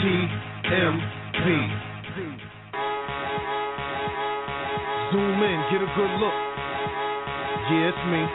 TMP. Zoom in, get a good look. Yeah, it's me.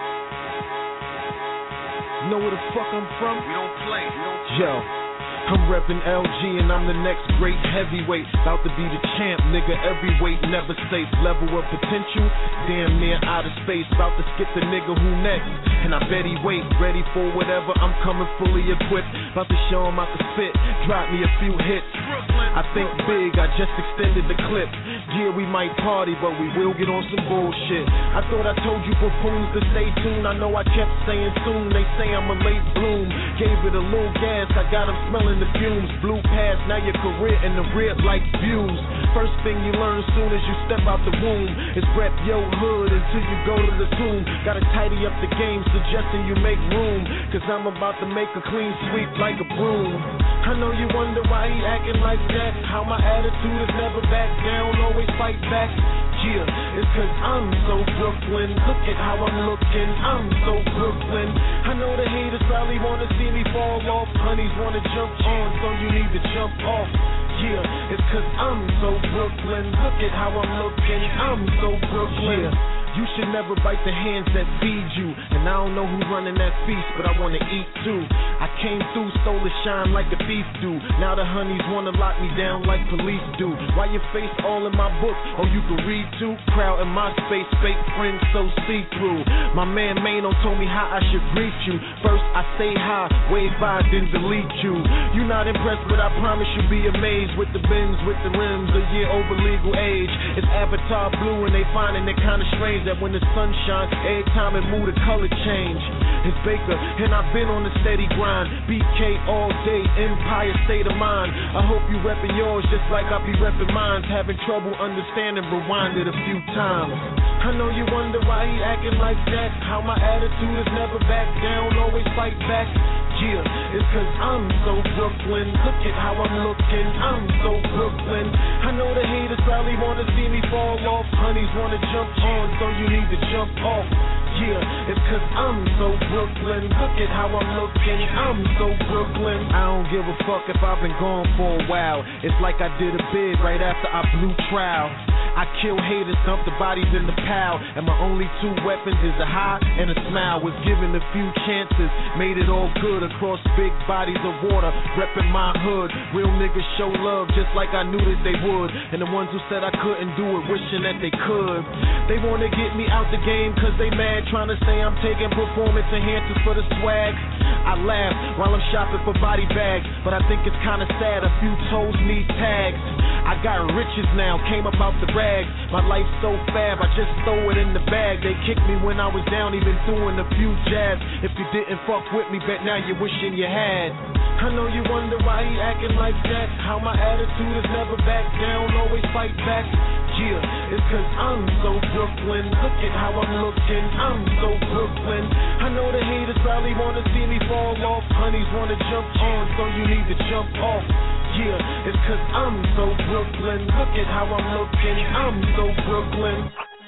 Know where the fuck I'm from? We don't play. Yo, I'm reppin' LG and I'm the next great heavyweight. About to be the champ, nigga, every weight never safe. Level of potential, damn near out of space. About to skip the nigga who next, and I bet he wait. Ready for whatever, I'm coming fully equipped. About to show him out the spit, drop me a few hits. I think big, I just extended the clip. Yeah, we might party, but we will get on some bullshit. I thought I told you buffoons to stay tuned. I know I kept saying soon, they say I'm a late bloom. Gave it a little gas, I got them smelling the fumes. Blew past, now your career in the rear like views. First thing you learn soon as you step out the womb is rep your hood until you go to the tomb. Gotta tidy up the game, suggesting you make room, cause I'm about to make a clean sweep like a broom. I know you wonder why he acting like that. How my attitude is never back down, always fight back. Yeah, it's cause I'm so Brooklyn. Look at how I'm looking, I'm so Brooklyn. I know the haters probably wanna see me fall off. Honeys wanna jump on, so you need to jump off. Yeah, it's cause I'm so Brooklyn. Look at how I'm looking, I'm so Brooklyn. Yeah. You should never bite the hands that feed you. And I don't know who's running that feast, but I wanna eat too. I came through, stole the shine like a thief do. Now the honeys wanna lock me down like police do. Why your face all in my book? Oh, you can read too? Crowd in my space, fake friends so see-through. My man Mano told me how I should greet you. First I say hi, wave by, then delete you. You not impressed, but I promise you'll be amazed. With the Benz, with the rims, a year over legal age. It's Avatar blue and they finding it kinda strange that when the sun shines, every time it move the color change. It's Baker, and I've been on the steady grind. BK all day, Empire state of mind. I hope you reppin' yours just like I be reppin' mine. Having trouble understanding, rewind it a few times. I know you wonder why he acting like that. How my attitude is never back down, always fight back. Yeah, it's cause I'm so Brooklyn. Look at how I'm looking, I'm so Brooklyn. I know the haters probably wanna see me fall off. Honeys wanna jump on, so you need to jump off. Yeah, it's cause I'm so Brooklyn. Look at how I'm looking, I'm so Brooklyn. I don't give a fuck if I've been gone for a while. It's like I did a bid right after I blew trial. I kill haters, dump the bodies in the pile. And my only two weapons is a high and a smile. Was given a few chances, made it all good across big bodies of water. Reppin' my hood, real niggas show love just like I knew that they would. And the ones who said I couldn't do it, wishing that they could. They wanna get me out the game cause they mad, trying to say I'm taking performance enhancers for the swag. I laugh while I'm shopping for body bags, but I think it's kinda sad a few toes need tags. I got riches now, came up out the rags. My life's so fab, I just throw it in the bag. They kicked me when I was down, even throwing a few jabs. If you didn't fuck with me, bet now you're wishing you had. I know you wonder why he acting like that. How my attitude is never back down, always fight back. Yeah, it's cause I'm so Brooklyn. Look at how I'm looking, I'm so Brooklyn. I know the haters probably wanna see me fall off. Honeys wanna jump on, so you need to jump off. Yeah, it's cause I'm so Brooklyn. Look at how I'm looking, I'm so Brooklyn.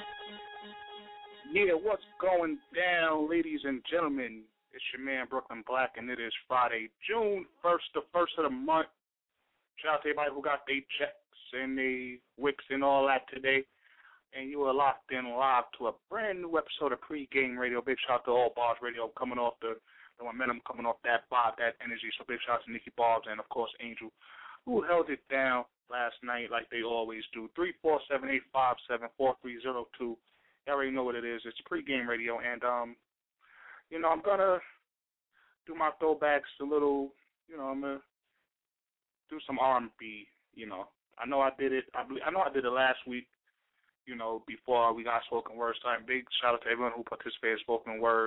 Yeah, what's going down, ladies and gentlemen? It's your man, Brooklyn Black, and it is Friday, June 1st, the first of the month. Shout out to everybody who got their checks and their wicks and all that today. And you are locked in live to a brand new episode of Pre-Game Radio. Big shout out to All Bars Radio coming off the momentum, coming off that vibe, that energy. So big shout out to Nikki Barbs and, of course, Angel, who held it down last night like they always do. 347-857-4302. You already know what it is. It's Pre-Game Radio. And, I'm going to do my throwbacks a little, I'm going to do some R&B, I know I did it. I know I did it last week, before we got spoken word starting. Big shout out to everyone who participated in spoken word.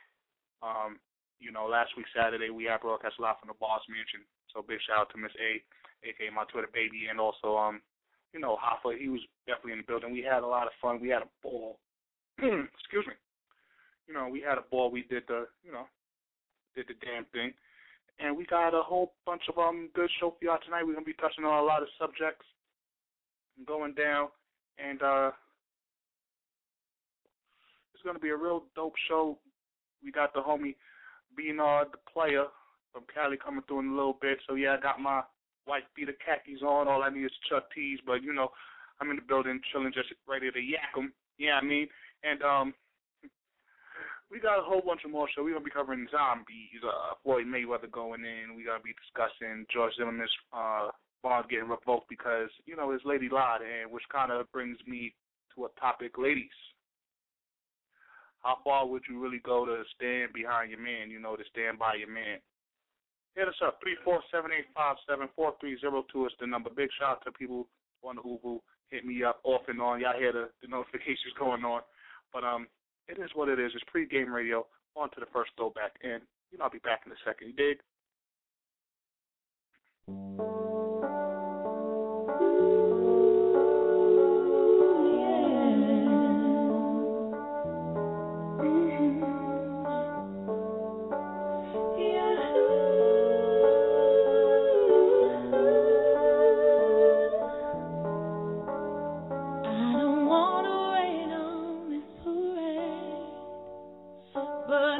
Last week, Saturday, we had broadcast live from the Boss Mansion. So big shout out to Miss A, a.k.a. my Twitter baby, and also, Hoffa. He was definitely in the building. We had a lot of fun. We had a ball. Excuse me. We had a ball. We did the damn thing. And we got a whole bunch of good show for y'all tonight. We're going to be touching on a lot of subjects going down. And it's going to be a real dope show. We got the homie Bernard, the player from Cali, coming through in a little bit. So, yeah, I got my white beater khakis on. All I need is Chuck T's, but you know, I'm in the building, chilling, just ready to yak 'em. Yeah, I mean, and we got a whole bunch of more shows. We're gonna be covering zombies, Floyd Mayweather going in. We're gonna be discussing George Zimmerman's bond getting revoked because you know his lady lied, and which kind of brings me to a topic, ladies. How far would you really go to stand behind your man? You know, to stand by your man. Hit us up, 347-857-4302 is the number. Big shout out to people on the Uvu. Hit me up off and on. Y'all hear the notifications going on. But it is what it is. It's pregame radio. On to the first throwback. And, you know, I'll be back in a second. You dig?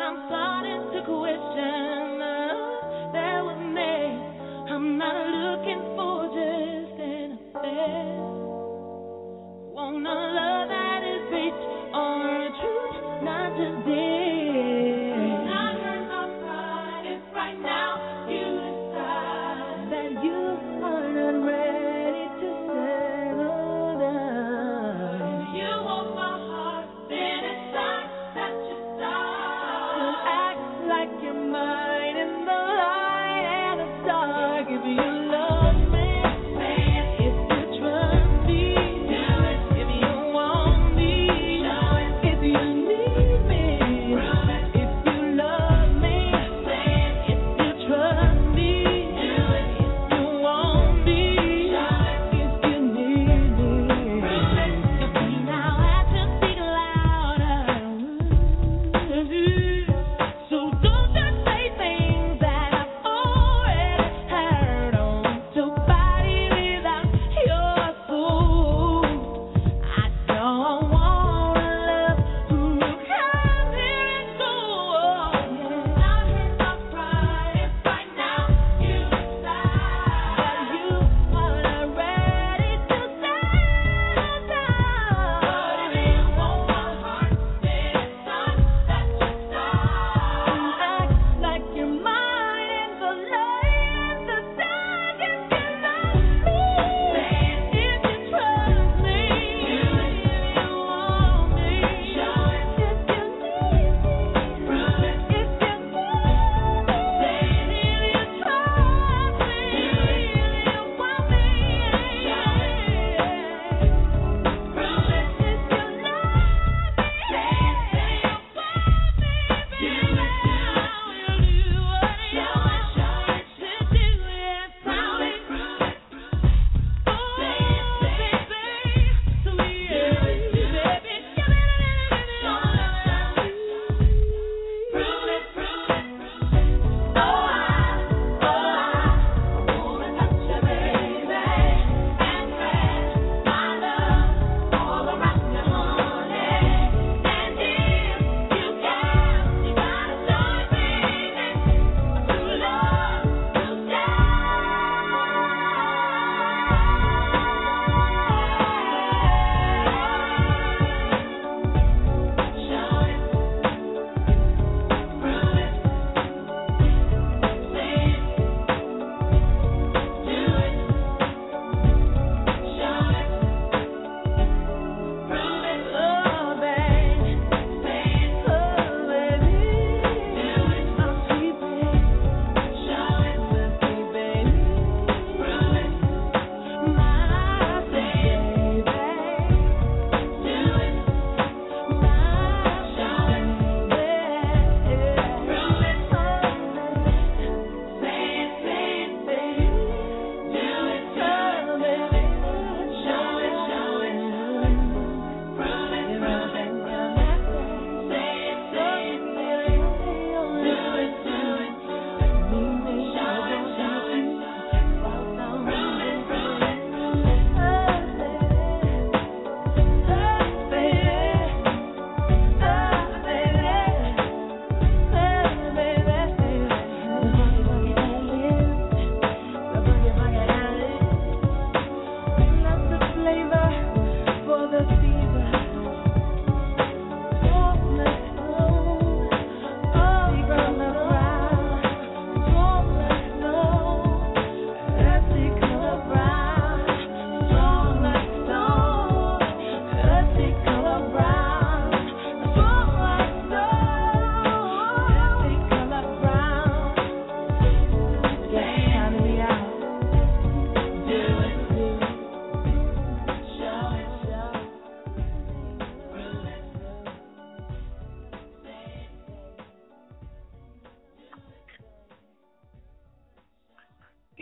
Not looking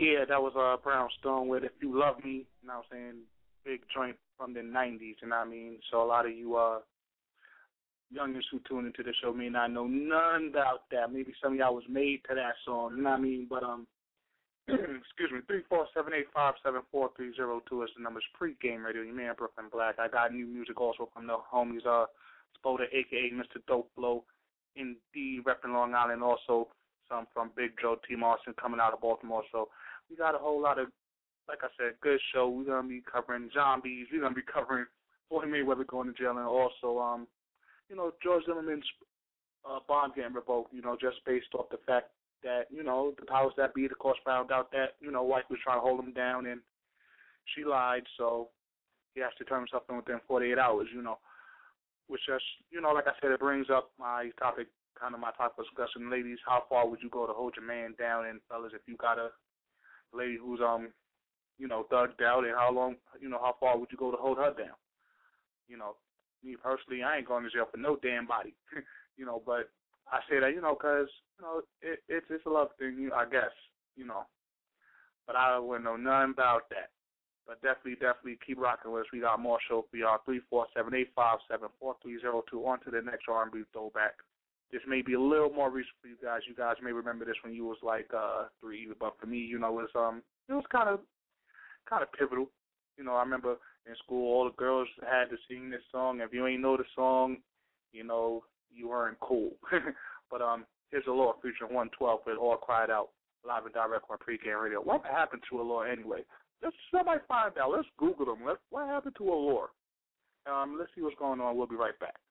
Yeah, that was Brownstone with If You Love Me, you know what I'm saying? Big joint from the 90s, you know what I mean? So a lot of you youngins who tune into the show may not know none about that. Maybe some of y'all was made to that song, you know what I mean? But, excuse me, 347-857-4302 is the number. It's Pre-Game Radio, your man Brooklyn Black. I got new music also from the homies, Spoda, a.k.a. Mr. Dope Flow, Indeed, repping Long Island, also some from Big Joe T. Martin coming out of Baltimore. So we got a whole lot of, like I said, good show. We're going to be covering zombies. We're going to be covering Floyd Mayweather going to jail, and also, George Zimmerman's bond getting revoked, just based off the fact that, the powers that be, of course, found out that, wife was trying to hold him down, and she lied, so he has to turn himself in within 48 hours, which just, like I said, it brings up my topic of discussion. Ladies, how far would you go to hold your man down? And fellas, if you got a lady who's, thugged out, and how far would you go to hold her down? Me personally, I ain't going to jail for no damn body, but I say that, because, it's a love thing, I guess, but I wouldn't know nothing about that. But definitely keep rocking with us. We got more show for y'all. 347-857-4302. On to the next R&B throwback. This may be a little more recent for you guys. You guys may remember this when you was like 3, but for me, it was kind of pivotal. I remember in school all the girls had to sing this song. If you ain't know the song, you weren't cool. But here's Allure featuring 112 with All Cried Out, live and direct on Pre-Game Radio. What happened to Allure anyway? Let's somebody find out. Let's Google them. What happened to Allure? Let's see what's going on. We'll be right back.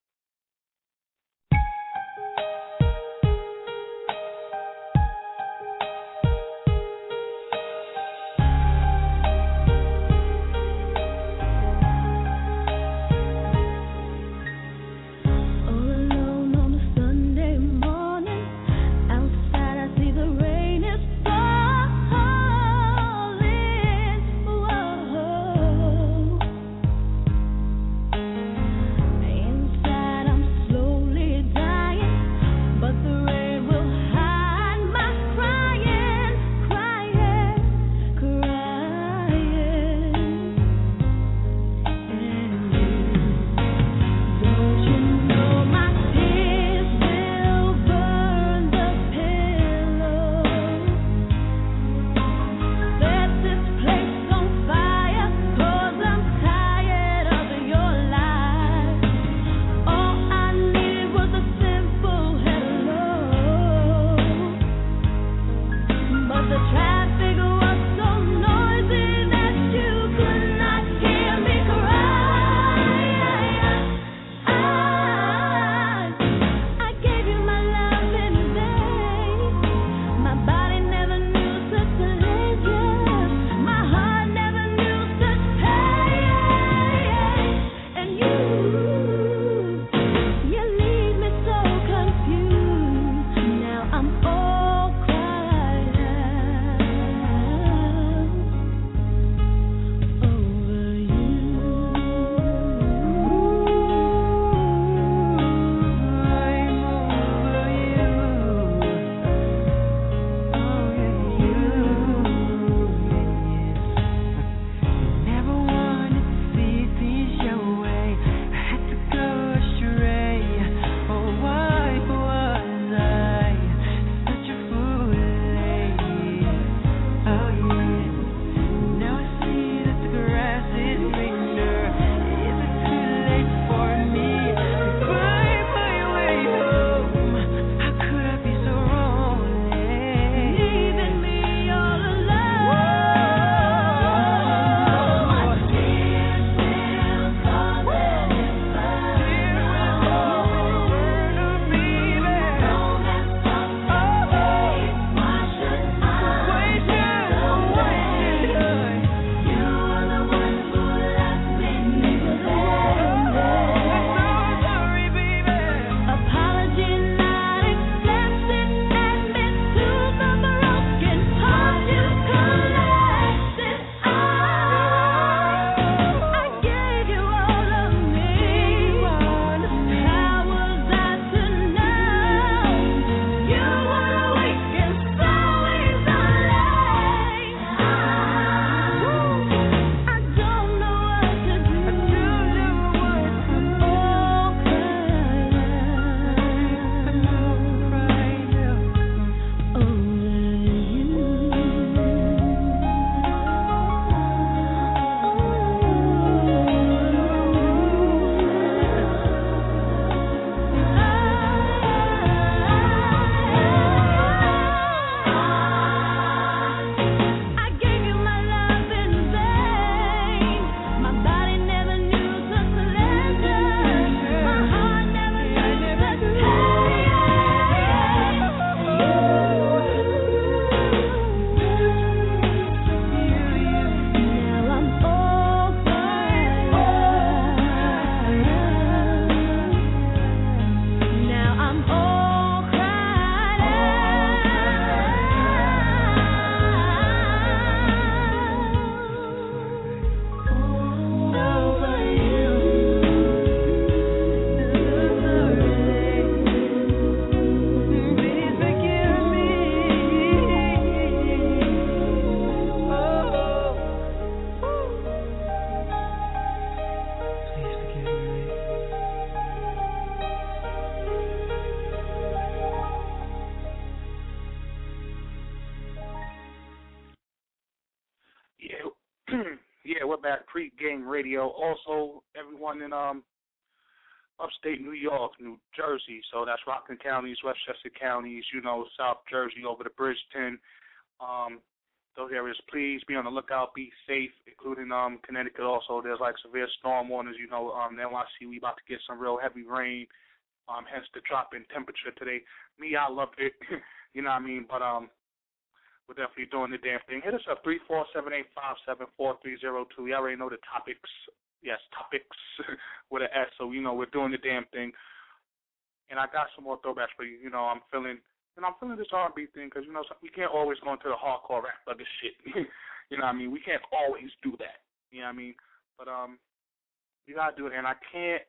Yeah, we're back. Pre-game radio. Also, everyone in upstate New York, New Jersey. So that's Rockland counties, Westchester counties. South Jersey over to Bridgeton. Those areas, please be on the lookout. Be safe, including Connecticut. Also, there's like severe storm warnings. The NYC, we about to get some real heavy rain. Hence the drop in temperature today. Me, I love it. You know what I mean? But we're definitely doing the damn thing. Hit us up 347-857-4302. You already know the topics. Yes, topics with an S. So we're doing the damn thing. And I got some more throwbacks for you. I'm feeling this R&B thing because we can't always go into the hardcore rap like this shit. You know what I mean? We can't always do that. You know what I mean? But you gotta do it. And I can't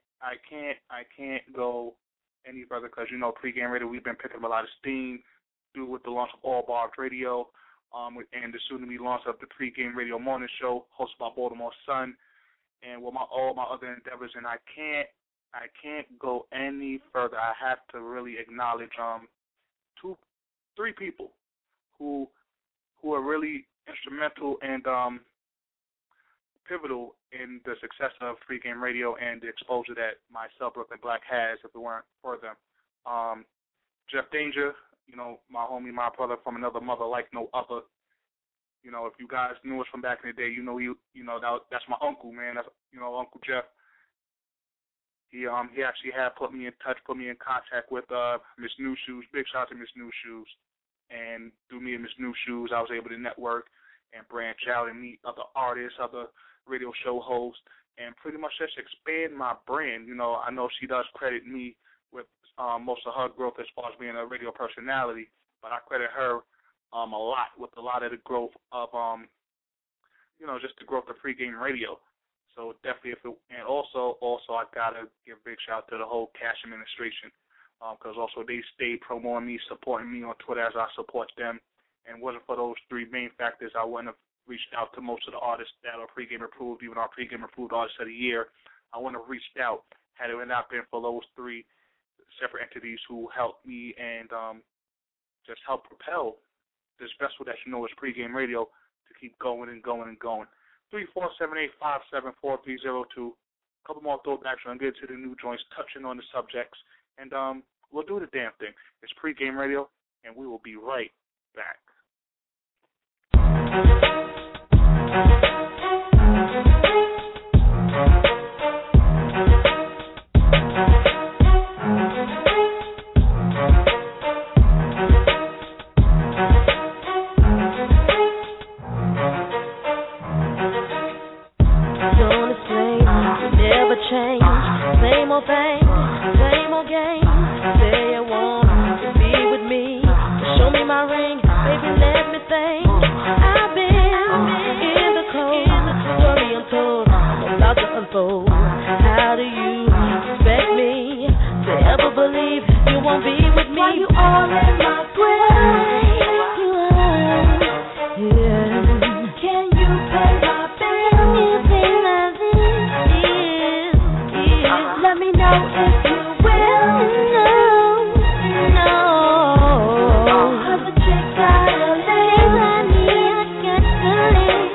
go any further because Pre-Game Radio, we've been picking up a lot of steam due with the launch of All Barbs Radio, and the soon-to-be launch of the Pre-Game Radio Morning Show hosted by Baltimore Sun, and with all my other endeavors. And I can't go any further. I have to really acknowledge three people who are really instrumental and pivotal in the success of Pre-Game Radio and the exposure that myself, Brooklyn Black, has if it weren't for them. Jeff Danger, my homie, my brother from another mother like no other. If you guys knew us from back in the day, that's my uncle, man. That's Uncle Jeff. He actually had put me in contact with Miss New Shoes. Big shout out to Miss New Shoes. And through me and Miss New Shoes, I was able to network and branch out and meet other artists, other radio show hosts, and pretty much just expand my brand. I know she does credit me with most of her growth as far as being a radio personality, but I credit her a lot with a lot of the growth of just the growth of Pre-Game Radio. So definitely, and also I gotta give a big shout out to the whole Cash administration, because also they stayed promoting me, supporting me on Twitter as I support them. And wasn't for those three main factors, I wouldn't have reached out to most of the artists that are Pre-Game approved, even our Pre-Game approved artists of the year. I wouldn't have reached out had it not been for those three separate entities who helped me and just help propel this vessel that is Pre-Game Radio to keep going and going and going. 347-857-4302. A couple more throwbacks. I'm going to get to the new joints, touching on the subjects, and we'll do the damn thing. It's Pre-Game Radio, and we will be right back. Same old thing, same old game. Say you want to be with me. Show me my ring, baby, let me think. I've been in the cold, story untold, about to unfold. How do you expect me to ever believe you won't be with me? Why you all in my grave? Can you pay my bill? You think that let me know if you will. No. Cause the chick gotta leave. I got to leave.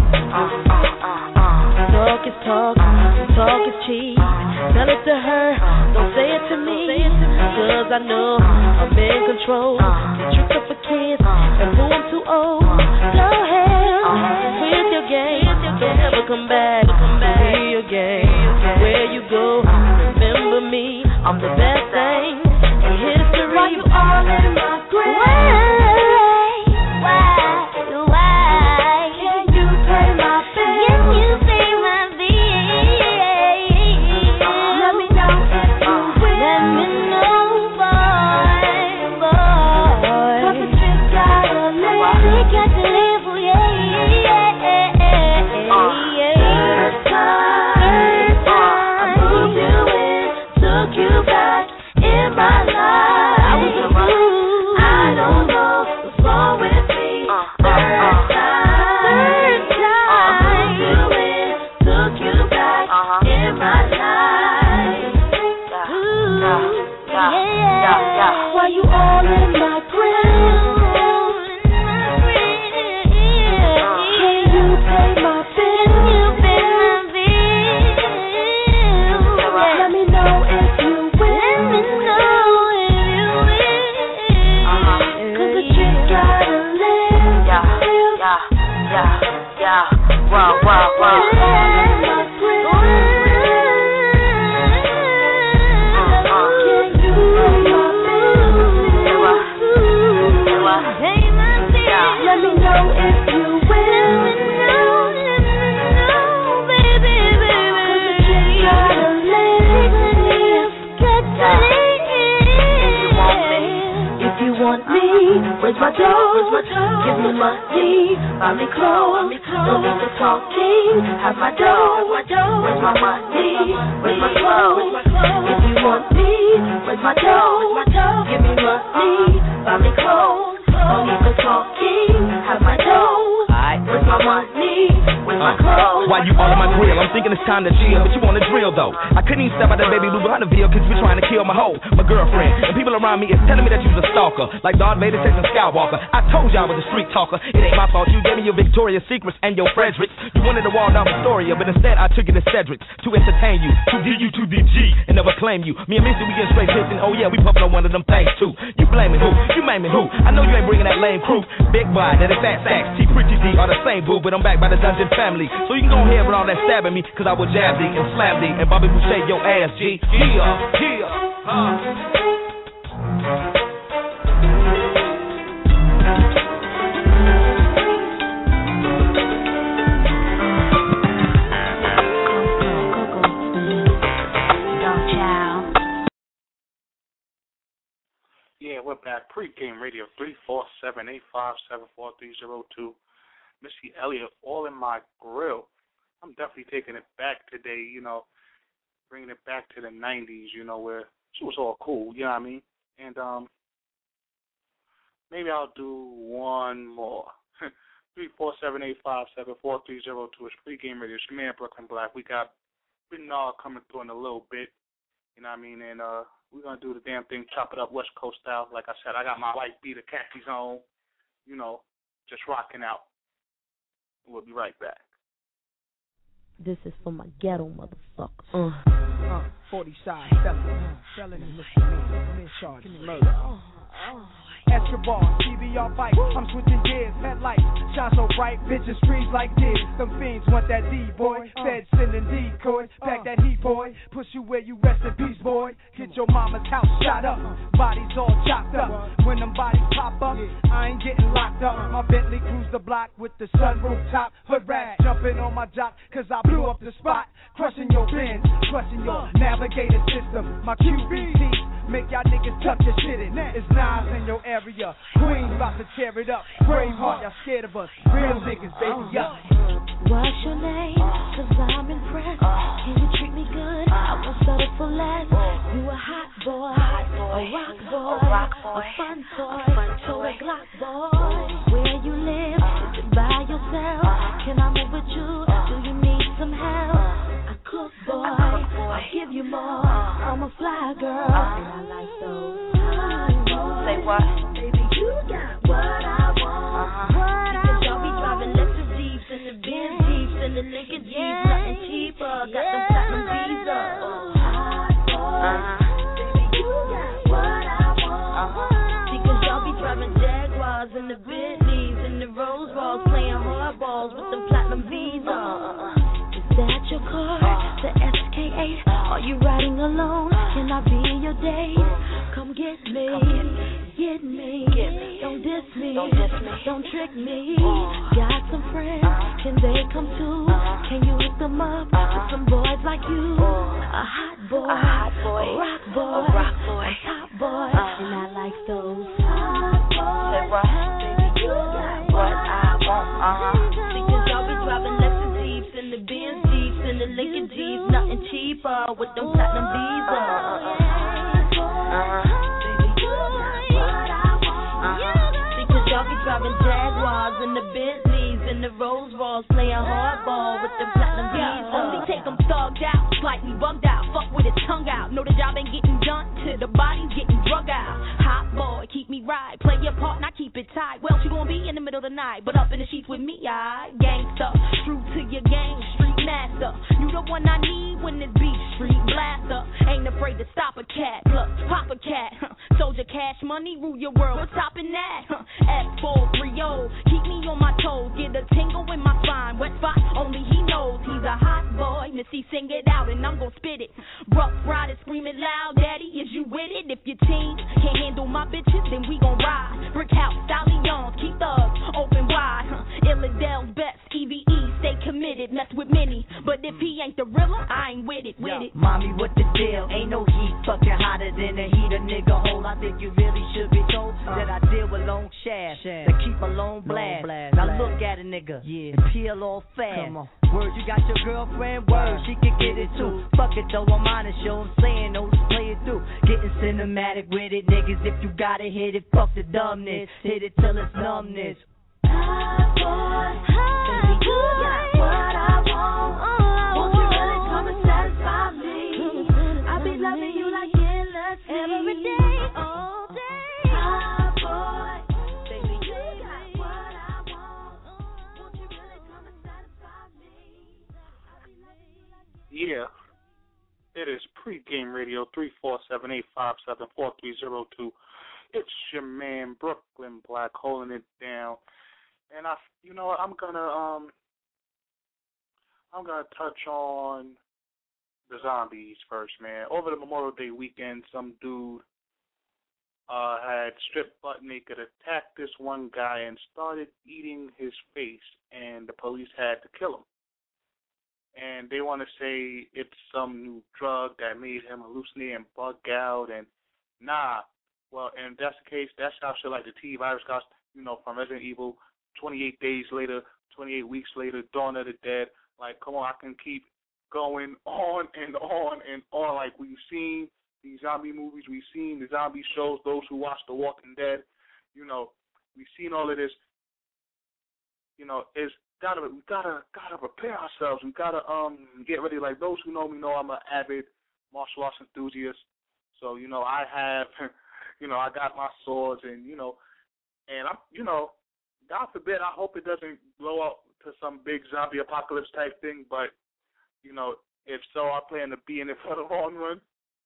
Talk is talk, talk is cheap. Tell it to her, don't say it to me. Cause I know I'm in control. You tricked up for kids and fool, I'm too old. Go ahead with your game. Don't ever come back to again. Where you go, remember me. I'm the best thing in history. Why you all in my grave? Why? Can you pay my bill? Can you pay my bill? Let me know if you will. Let me know, boy. Cause the chick gotta live. She got to live, oh yeah. You back in my life. I was a fool. I don't know what's wrong with me. Third time. Took you back in my life. Yeah. Why you all in my grill? Can you pay my Where's my dough? Give me money, buy me clothes. Don't need the talking. Have my dough. Where's my money? Where's my clothes? If you want me, where's my dough? Give me money, buy me clothes. Don't need the talking. Have my dough. Where's my money? Where's my clothes? Why you all on my grill? I'm thinking it's time to chill, but you want to drill though. I couldn't even step out that baby blue behind the vehicle cause you trying to kill my hoe, my girlfriend. And people around me is telling me that you's a stalker, like Darth Vader texting Skywalker. I told you I was a street talker. It ain't my fault. You gave me your Victoria's Secrets and your Fredericks. You wanted to wall down Astoria, but instead I took you to Cedric's to entertain you, to D you to the G and never claim you. Me and Missy, we get straight pissing. Oh yeah, we puffin' on one of them things too. You blaming who? You maiming who? I know you ain't bringing that lame crew. Big boy, that is fat sacks. T Pretty D are the same boo, but I'm back by the Dungeon family. So you can go ahead with all that stabbing me, cause I will jab thee and slam thee and Bobby Boucher your ass, G. Yeah, we're back. Pre-game radio 347-857-4302. Missy Elliott, all in my grill. I'm definitely taking it back today, you know, bringing it back to the 90s, you know, where she was all cool, you know what I mean? And maybe I'll do one more. 347-857-4302 is Pre-game radio. It's your man, Brooklyn Black. We got Bernard coming through in a little bit, you know what I mean? And we're going to do the damn thing, chop it up West Coast style. Like I said, I got my white beater khakis on, you know, just rocking out. We'll be right back. This is for my ghetto motherfuckers. 40 side felony misdemeanor, charge murder. Escobar, TBR bike, I'm switching gears, headlights shine so bright, bitches screams like this. Them fiends want that D-boy, fed sending decoy, pack that heat boy, push you where you rest in peace boy. Get your mama's house shot up, bodies all chopped up. When them bodies pop up, I ain't getting locked up. My Bentley cruise the block with the sunroof top, hood rat jumping on my jock, cause I blew up the spot, crushing your bins, crushing your navigator system. My QBT make y'all niggas tuck your shit in. It's Nas in your area, Queens about to tear it up. Braveheart, y'all scared of us, real niggas, baby, yup. What's your name? Cause I'm impressed. Can you treat me good? I won't settle for less. You a hot boy, a rock boy, a fun toy, total Glock boy. Where you live? Is it by yourself? Can I move with you? Do you need some help? I cook boy, I give you more. I'm a fly girl, and I like those. Say what? Baby, you got what I want. Because y'all be driving Lexus Jeeps and the Benz Jeeps and the Lincoln Jeeps, nothing cheaper. Got them platinum Visa. Baby, you got what I want. Because y'all be driving Jaguars and the Bentleys and the Rolls Royce, playing hardballs with them platinum Visa. Is that your car? The SK8? Are you riding alone? Can I be your date? Come get me. Get me. Don't diss me. Don't trick me. Got some friends. Can they come too? Can you hook them up with some boys like you? A hot boy, a rock boy, a top boy, and I like those hot boys. Say what? Baby, you got what I want. Because y'all be driving Lexus Jeeps and the Benz Jeeps and the Lincoln Jeeps, nothing cheaper with them platinum Visa. Y'all be driving Jaguars and the Bentleys and the Rolls Royce, playing hardball with them platinum Visa. Only take them thugged out, slightly bugged out, fuck with his tongue out. Know the job ain't getting done till the body's getting drug out. Hot boy, keep me right, play your part and I keep it tight. Well, she gon' be in the middle of the night, but up in the sheets with me, I gangsta, true to your game, street master. You the one I need when this beat street blaster. Ain't afraid to stop a cat, look, pop a cat. Soldier cash money, rule your world, what's topping that? F430, keep me on my toes, get a tingle Hennessy, sing it out and I'm gon' spit it. Rough riders screaming loud, daddy, is you with it? If your team can't handle my bitches, then we gon' ride. Brick house, stallions, keep thugs open wide. Illadel's best, EVE, stay committed, mess with many. But if he ain't the realer, I ain't with it, Mommy, what the deal? Ain't no heat fucking hotter than a heater, nigga hole. I think you really should be told that I deal with long shafts that keep a long blast. Now look at a nigga and peel off fast. Word, you got your girlfriend? Word, she can get it too. Fuck it though, I'm on the show, I'm saying, no, just play it through. Getting cinematic with it, niggas, if you gotta hit it, fuck the dumbness. Hit it till it's numbness. Hot boy, baby, you got what I want. Won't you really come and satisfy me? I'll be loving you like endlessly. Every day, all day. Hot boy, baby, you got what I want. Won't you really come and satisfy me? I'll be loving you like Yeah. It is Pregame Radio 347-857-4302. It's your man Brooklyn Black holding it down. And you know what, I'm gonna touch on the zombies first, man. Over the Memorial Day weekend, some dude had stripped butt naked, attacked this one guy, and started eating his face, and the police had to kill him. And they want to say it's some new drug that made him hallucinate and bug out, and nah. Well, and if that's the case, that's how shit like the T virus got, from Resident Evil, 28 days later, 28 weeks later, Dawn of the Dead. Like, come on, I can keep going on and on and on. Like, we've seen these zombie movies, we've seen the zombie shows, those who watch The Walking Dead, we've seen all of this. We gotta prepare ourselves. We gotta get ready. Like, those who know me know I'm an avid martial arts enthusiast. So, I have, I got my swords and, and I'm, God forbid, I hope it doesn't blow up to some big zombie apocalypse type thing, but, if so, I plan to be in it for the long run,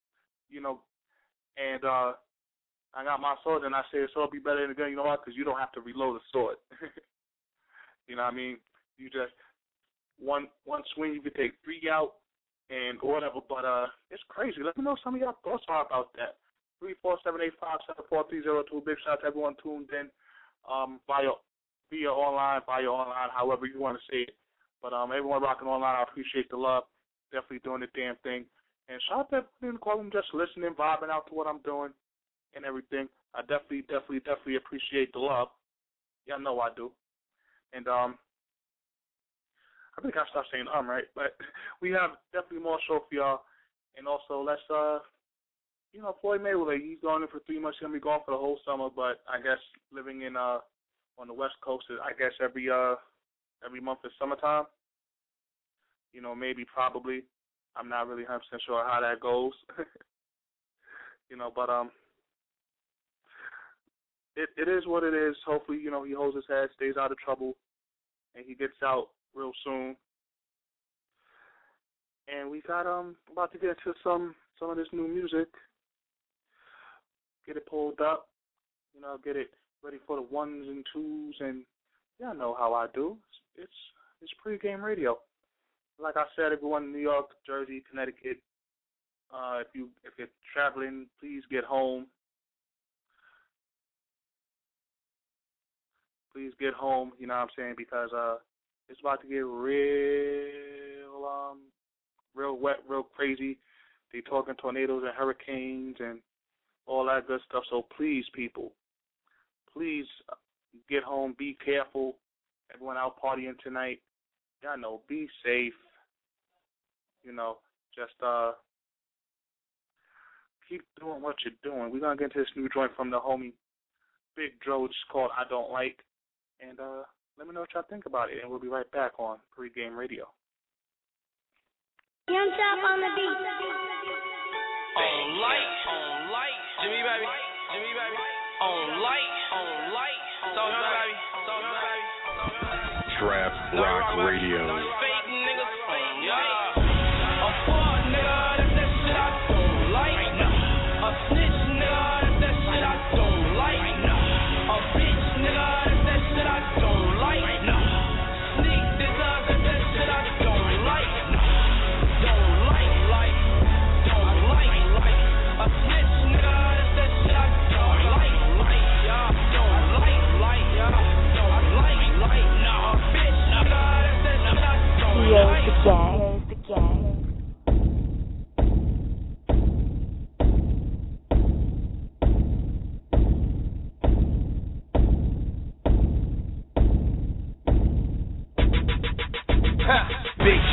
and I got my sword, and I say the sword be better than the gun, you know why? Because you don't have to reload the sword. You know what I mean? You just, one swing, you can take 3 out and whatever, but it's crazy. Let me know some of y'all thoughts are about that. 347-857-4302. Big shout out to everyone tuned in via online, however you want to say it. But everyone rocking online, I appreciate the love. Definitely doing the damn thing. And shout out to everyone calling, just listening, vibing out to what I'm doing and everything. I definitely appreciate the love. Y'all know I do. And I think I stopped saying right? But we have definitely more show for y'all. And also, let's Floyd Mayweather, he's going in for 3 months. He's gonna be gone for the whole summer. But I guess living in on the West Coast, I guess every month is summertime. Maybe, probably. I'm not really 100% sure how that goes. But it is what it is. Hopefully, he holds his head, stays out of trouble, and he gets out real soon. And we got about to get into some of this new music. Get it pulled up, get it ready for the ones and twos, and y'all know how I do. It's Pregame Radio. Like I said, everyone in New York, Jersey, Connecticut, if you're traveling, please get home. Please get home, you know what I'm saying, because it's about to get real wet, real crazy. They're talking tornadoes and hurricanes and all that good stuff. So please, people, please get home, be careful. Everyone out partying tonight, y'all know, be safe. Just keep doing what you're doing. We're going to get into this new joint from the homie Big Dro. It's called I Don't Like. And let me know what y'all think about it. And we'll be right back on Pregame Radio. Young Chop on the beat. On light, Jimmy baby, on light, talk baby, Trap Rock Radio. Fake niggas, yeah. A fraud nigga, that's that shit I don't like. A snitch nigga, that's that shit I don't like. A bitch nigga, that's that shit I don't like. Sneak this up, that's that shit I don't like.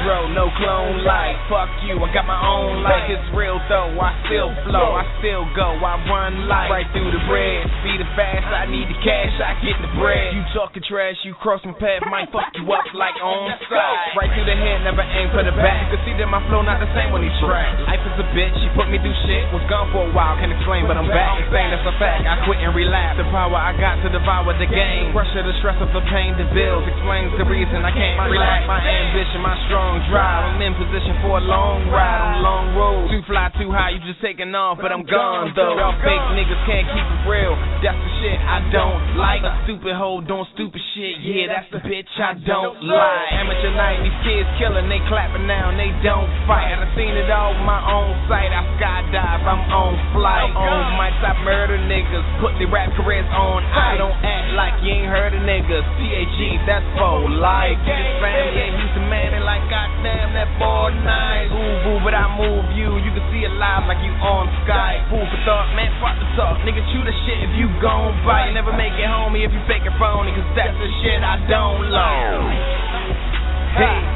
Pedro, no clone life. Fuck you, I got my own life. It's real though, I still flow, I still go, I run life right through the bread. Speed it fast, I need the cash, I get the bread. You talking trash, you cross my path, might fuck you up like on side. Right through the head, never aim for the back. You can see that my flow not the same when he's trash. Life is a bitch, she put me through shit. Was gone for a while, can't explain, but I'm back. Insane, that's a fact. I quit and relapse. The power I got to devour the game. Pressure, the stress of the pain, the bills explains the reason I can't relax. My ambition, my strong drive. I'm in position for a long ride on long roads. Too fly, too high, you just taking off, but I'm gone though. Y'all fake niggas can't keep it real. That's the shit I don't like. A stupid hoe doing stupid shit. Yeah, that's the bitch I don't like. Amateur night, these kids killing, they clapping now, they don't fight. I done seen it all with my own sight. I skydive, I'm on flight. On mics, I murder niggas. Put the rap careers on. I don't act like you ain't heard of niggas. THG, that's for life. His family ain't used to man it like goddamn that boy nice. Ooh, boo, but I move you. You can see it live like you on Skype. Food for thought, man, fuck the talk. Nigga, chew the shit if you gon' bite. Never make it homie if you fake it phony, cause that's the shit I don't like. Hey.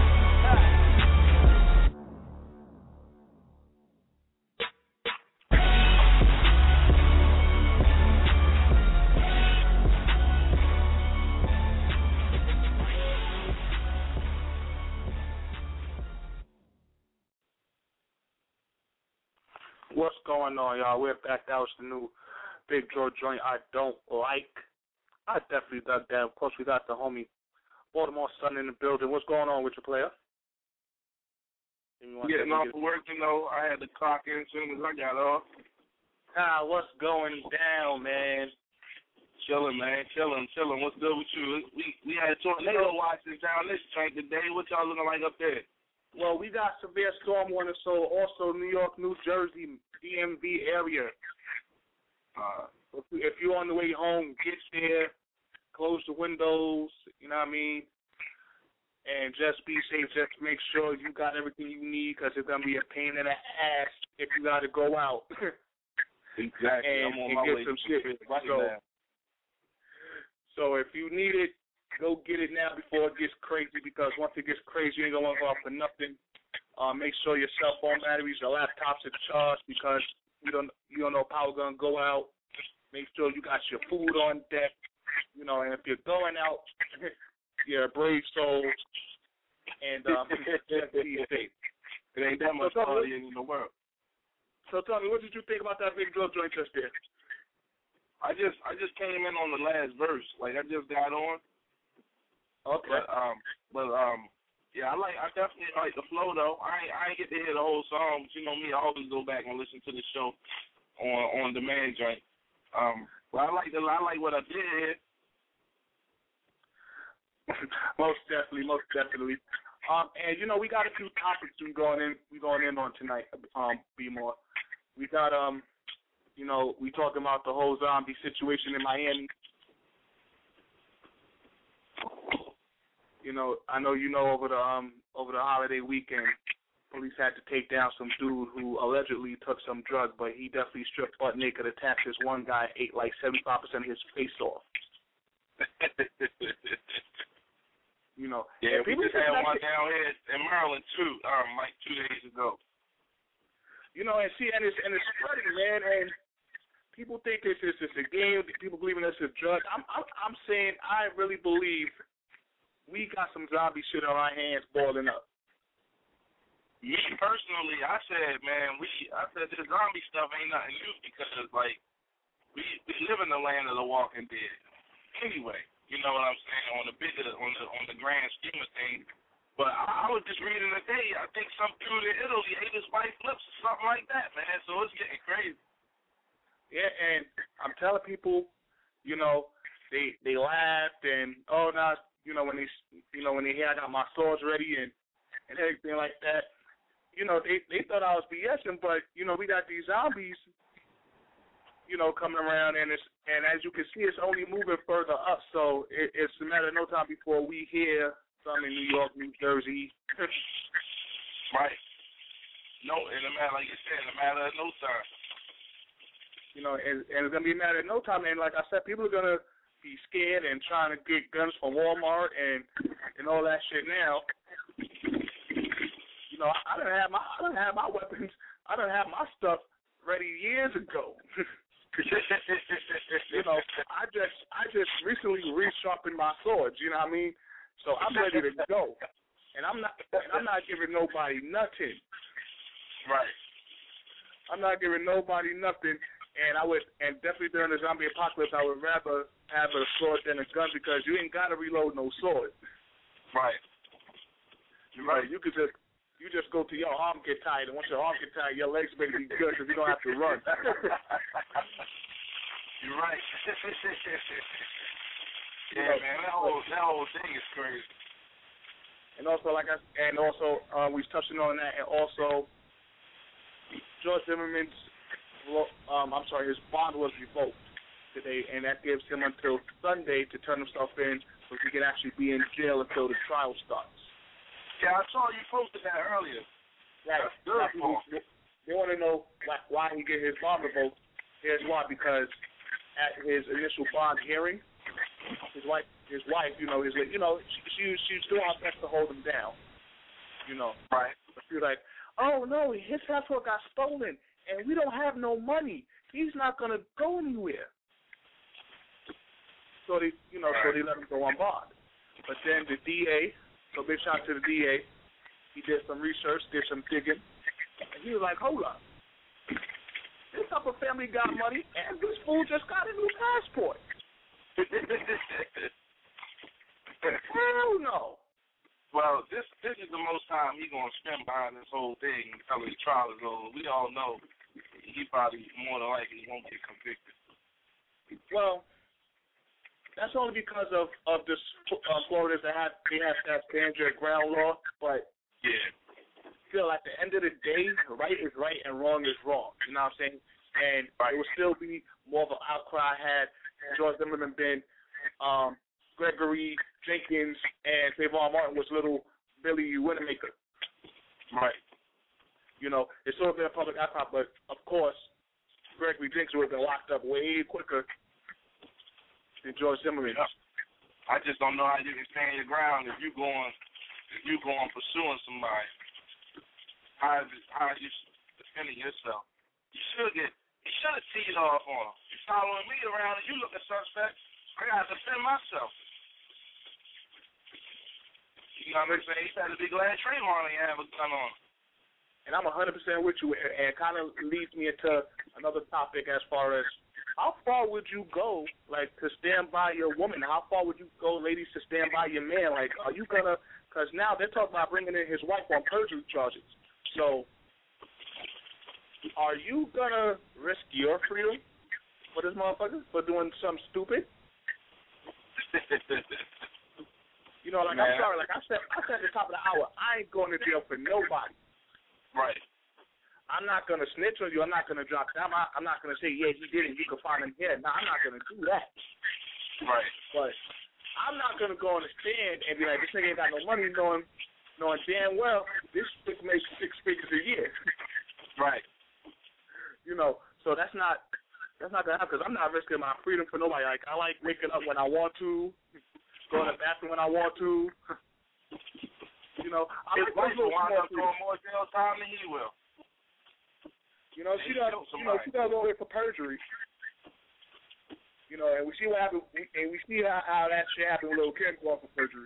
What's going on, y'all? We're back. That was the new Big Joe joint I don't like. I definitely dug that. Of course, we got the homie Baltimore Sun in the building. What's going on with your player? Getting off of work, you know. I had to clock in as soon as I got off. What's going down, man? Chilling, man. Chilling. What's good with you? We had a tornado watching down this joint today. What y'all looking like up there? Well, we got severe storm warning, so also New York, New Jersey, DMV area. If you're on the way home, get there, close the windows, you know what I mean, and just be safe. Just make sure you got everything you need, because it's going to be a pain in the ass if you got to go out. Exactly. and I'm on my get way some shit. So if you need it, go get it now before it gets crazy, because once it gets crazy, you ain't going to go out for nothing. Make sure your cell phone batteries, your laptops are charged, because you don't know power going to go out. Make sure you got your food on deck, you know, and if you're going out, you're a brave soul, and just be safe. It ain't that much partying in the world. So tell me, what did you think about that Big Joe joint just there? I just came in on the last verse. Like, I just got on. Okay. Yeah, I definitely like the flow though. I ain't get to hear the whole song, but you know me, I always go back and listen to the show on demand joint. But I like what I did here. Most definitely. And you know, we got a few topics we going in on tonight. Be more. We got you know, we talking about the whole zombie situation in Miami. You know, I know you know over the holiday weekend, police had to take down some dude who allegedly took some drug, but he definitely stripped butt naked, attacked this one guy, ate like 75% of his face off. You know, yeah, we just had one down here in Maryland too, like 2 days ago. You know, and it's spreading, man, and people think it's a game. People believe in this is a drug. I'm saying I really believe we got some zombie shit on our hands boiling up. Me personally, I said this zombie stuff ain't nothing new, because like we live in the land of the walking dead. Anyway, you know what I'm saying, on the grand scheme of things. But I was just reading today, I think some dude in Italy ate his wife lips or something like that, man. So it's getting crazy. Yeah, and I'm telling people, you know, they laughed and now, you know, when they hear I got my sauce ready and everything like that, you know, they thought I was BSing, but you know, we got these zombies, you know, coming around, and as you can see, it's only moving further up. So it's a matter of no time before we hear some in New York, New Jersey. Right. No, in a matter, like you said, in a matter of no time. You know, and it's gonna be a matter of no time, and like I said, people are gonna be scared and trying to get guns from Walmart and all that shit now. I done had my weapons. I done had my stuff ready years ago. I just recently resharpened my swords. You know what I mean? So I'm ready to go, and I'm not giving nobody nothing. Right. I'm not giving nobody nothing, and definitely during the zombie apocalypse, I would rather have a sword than a gun because you ain't gotta reload no sword. Right. You're right. You just go to your arm get tired, and once your arm get tired, your legs better be good because you don't have to run. You're right. Yeah, man, that whole thing is crazy. And also, we was touching on that, and also George Zimmerman's, his bond was revoked today, and that gives him until Sunday to turn himself in so he can actually be in jail until the trial starts. Yeah, I saw you posted that earlier. Right. They want to know why he get his bond revoked. Here's why: because at his initial bond hearing, his wife, she was doing her best to hold him down. Right. But she was like, "Oh no, his passport got stolen, and we don't have no money. He's not gonna go anywhere." So they let him go on bond. But then the DA. So big shout out to the DA. He did some research, did some digging, and he was like, "Hold up, this couple family got money, and this fool just got a new passport." Hell no. Well, this is the most time he's gonna spend behind this whole thing until the trial is over. We all know he probably more than likely won't get convicted. Well, that's only because of this Florida they have that stand your ground law, but yeah, still at the end of the day, right is right and wrong is wrong. You know what I'm saying? And it would still be more of an outcry had George Zimmerman been Gregory Jenkins and Trayvon Martin was little Billy Winamaker. Right. It's sort of been a public outcry, but of course, Gregory Jenkins would have been locked up way quicker than George Zimmerman. Yeah. I just don't know how you can stand your ground if you going pursuing somebody. How are you defending yourself? You should have teed off on him. You following me around and you looking suspect. I gotta defend myself. You know what I'm saying? You better be glad Trayvon ain't have a gun on him. And I'm 100% with you, and it kind of leads me into another topic as far as how far would you go, like, to stand by your woman? How far would you go, ladies, to stand by your man? Like, are you going to – because now they're talking about bringing in his wife on perjury charges. So are you going to risk your freedom for this motherfucker for doing something stupid? I'm sorry. Like I said at the top of the hour, I ain't going to jail for nobody. Right. I'm not going to snitch on you. I'm not going to drop down. I'm not going to say, yeah, he did it. You can find him here. No, I'm not going to do that. Right. But I'm not going to go on the stand and be like, this nigga ain't got no money knowing damn well this chick makes 6 figures a year. Right. So that's not going to happen because I'm not risking my freedom for nobody. Like, I like waking up when I want to, going to the bathroom when I want to. His wife will wind up doing more jail time than he will. She does all it for perjury. And we see what happened, and we see how that shit happened with Lil' Kim going for perjury.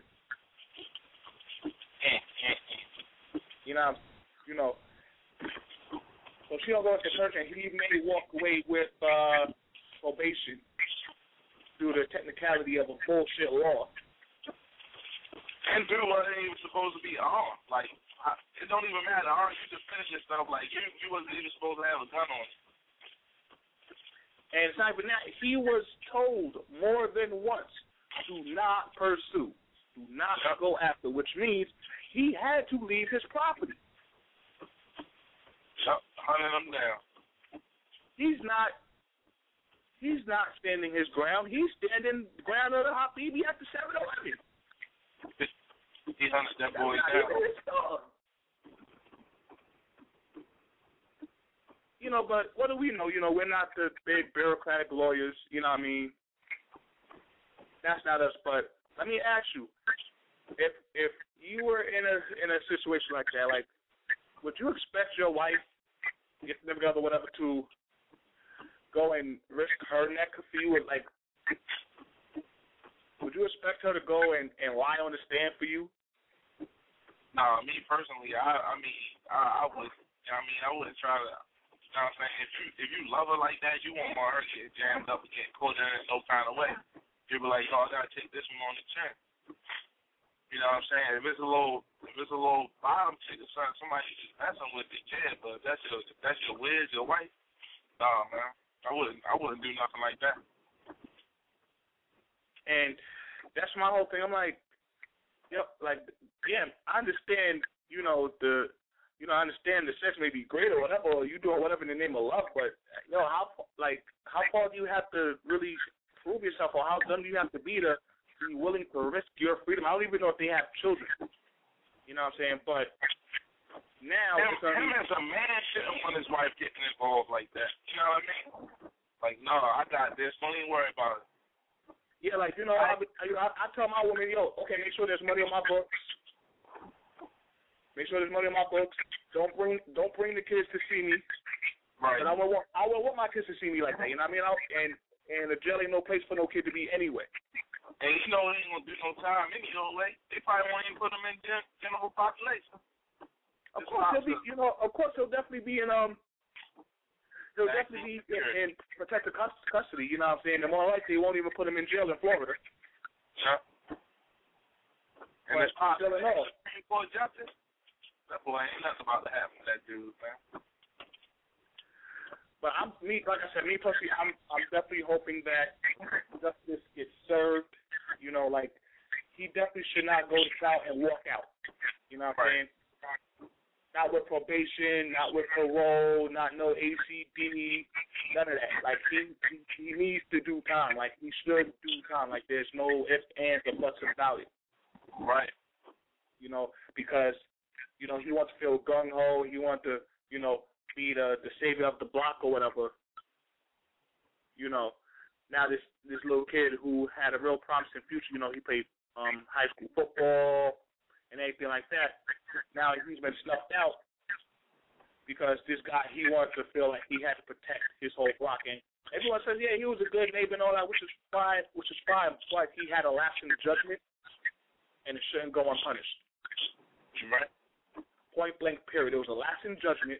So she don't go into perjury, and he may walk away with probation due to the technicality of a bullshit law. And do what ain't even supposed to be on. Like, it don't even matter. You just finish yourself. Like, you wasn't even supposed to have a gun on you. And it's not even that. He was told more than once, do not pursue. Do not go after, which means he had to leave his property. Hunting him down. He's not standing his ground. He's standing the ground of the Habibi at the 7-Eleven. He hunted that boy down. But what do we know? We're not the big bureaucratic lawyers. You know what I mean? That's not us. But let me ask you, if you were in a situation like that, like would you expect your wife, get together, whatever, to go and risk her neck for you? Like, would you expect her to go and lie on the stand for you? No, me personally, I would. I wouldn't try to. You know what I'm saying? If you love her like that, you won't want her to get jammed up and get caught in it no kind of way. You'll be like, yo, I gotta take this one on the chin. You know what I'm saying? If it's a little bottom chick or something, somebody just messing with it, yeah. But if that's your wiz, your wife, nah, man, I wouldn't do nothing like that. And that's my whole thing. I'm like, I understand, I understand the sex may be great or whatever, or you doing whatever in the name of love, but how far do you have to really prove yourself, or how dumb do you have to be willing to risk your freedom? I don't even know if they have children. You know what I'm saying? But now him as a man shouldn't want his wife getting involved like that. You know what I mean? Like, no, I got this. Don't even worry about it. Yeah, like, I tell my woman, okay, make sure there's money on my books. Make sure there's money on my books. Don't bring the kids to see me. Right. And I will want my kids to see me like that. You know what I mean? And the jail ain't no place for no kid to be anyway. And they ain't gonna do no time any old way. They probably won't even put them in general population. Of course he'll definitely be in he'll definitely be in protective custody. You know what I'm saying? And more likely, they won't even put him in jail in Florida. Yeah. And it's possible. Supreme Court justice. That boy ain't nothing about to happen to that dude, man. But like I said, me personally, I'm definitely hoping that justice gets served. Like, he definitely should not go to trial and walk out. You know what I'm saying? Not with probation, not with parole, not no ACD, none of that. Like, he needs to do time. Like, he should do time. Like, there's no ifs, ands, or buts about it. Right. Because he wants to feel gung-ho. He wants to, be the savior of the block or whatever. Now this little kid who had a real promising future, he played high school football and everything like that. Now he's been snuffed out because this guy, he wants to feel like he had to protect his whole block. And everyone says, yeah, he was a good neighbor and all that, which is fine, but he had a lapse in judgment, and it shouldn't go unpunished. Right. Point blank, period. There was a lapse in judgment,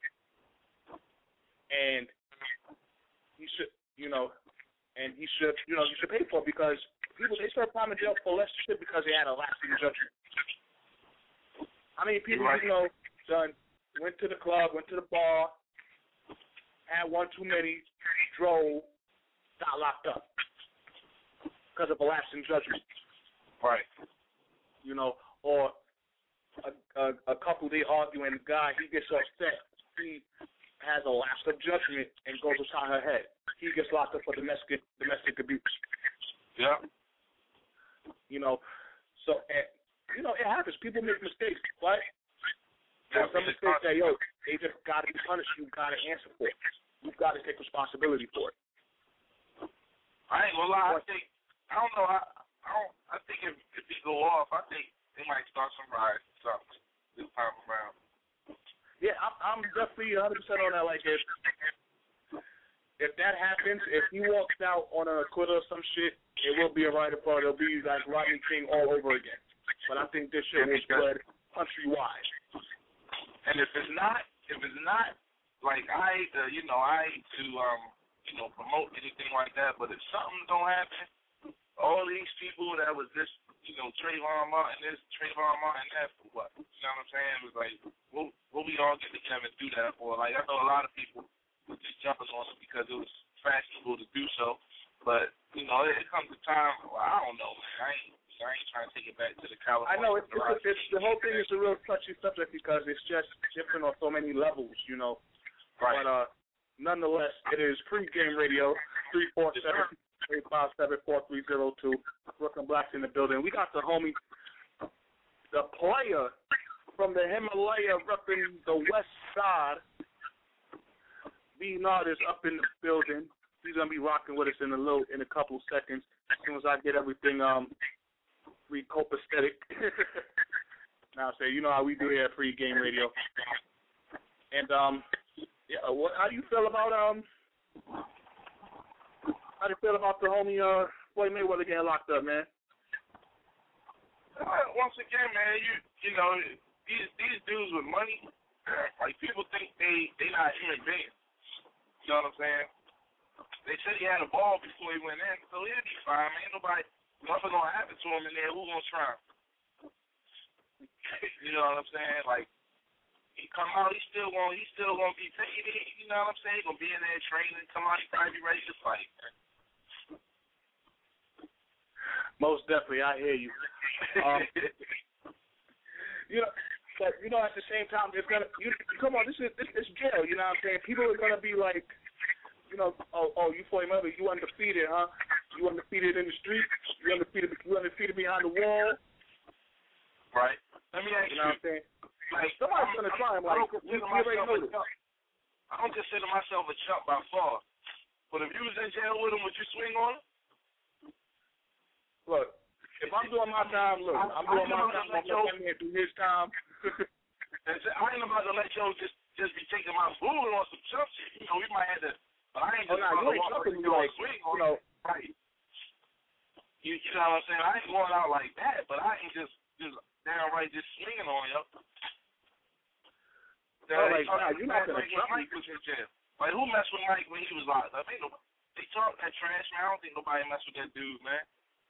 and he should, he should pay for it, because people, they serve time in jail for less shit because they had a lapse in judgment. How many people went to the club, went to the bar, had one too many, drove, got locked up because of a lapse in judgment? Right. Or a couple, they argue, and the guy, he gets upset. He has a lapse of judgment and goes upside her head. He gets locked up for domestic abuse. Yeah. So, it happens. People make mistakes, but some mistakes that, they just got to be punished. You got to answer for it. You've got to take responsibility for it. I ain't gonna lie. I think if they go off, I think they might start some riots or something this time around. Yeah, I'm definitely 100% on that. Like, if that happens, if he walks out on an acquittal or some shit, it will be a riot part. It'll be like Rodney King all over again. But I think this shit will spread countrywide. And if it's not, like, I hate to promote anything like that. But if something don't happen, all these people that was just Trayvon Martin this, Trayvon Martin that, for what? You know what I'm saying? It was like, what we all get together and do that for? Like, I know a lot of people were just jumping on it because it was fashionable to do so. But, it comes a time, I don't know, man. I ain't trying to take it back to the California. I know, it's the whole thing is a real touchy subject because it's just different on so many levels, Right. But nonetheless, it is Pregame Radio, 347-857-4302. Brooklyn Black's in the building. We got the homie, the player from the Himalaya repping the west side. B-Nard is up in the building. He's going to be rocking with us in a couple seconds as soon as I get everything copacetic. Now, say, you know how we do here at Pregame Radio. And how do you feel about the homie Floyd Mayweather getting locked up, man? Once again, man, you know these dudes with money, like people think they not human beings. You know what I'm saying? They said he had a ball before he went in, so he'll be fine, man. Nothing gonna happen to him in there. Who gonna try him? You know what I'm saying? Like he come out, he's still gonna be paid. You know what I'm saying? He gonna be in there training. Come out, he probably be ready to fight. Most definitely, I hear you. But at the same time, it's gonna. Come on, this is jail. You know what I'm saying? People are gonna be like, you Floyd Mayweather, you undefeated, huh? You undefeated in the streets. You undefeated behind the wall. Right. Let me ask you. You know what I'm saying? Like, somebody's gonna try him. Like, we already know this. I don't consider myself a chump by far, but if you was in jail with him, would you swing on him? Look, if I'm doing my time, I'm going to do his time. I ain't about to let y'all just be taking my food on some chump shit. You know, we might have to, but I ain't just going to walk up and swing on him. Right. You know what I'm saying? I ain't going out like that, but I ain't just downright just swinging on you. You're not going to when Mike was in jail. Like, who messed with Mike when he was locked up? Ain't nobody. They talk that trash, man. I don't think nobody messed with that dude, man.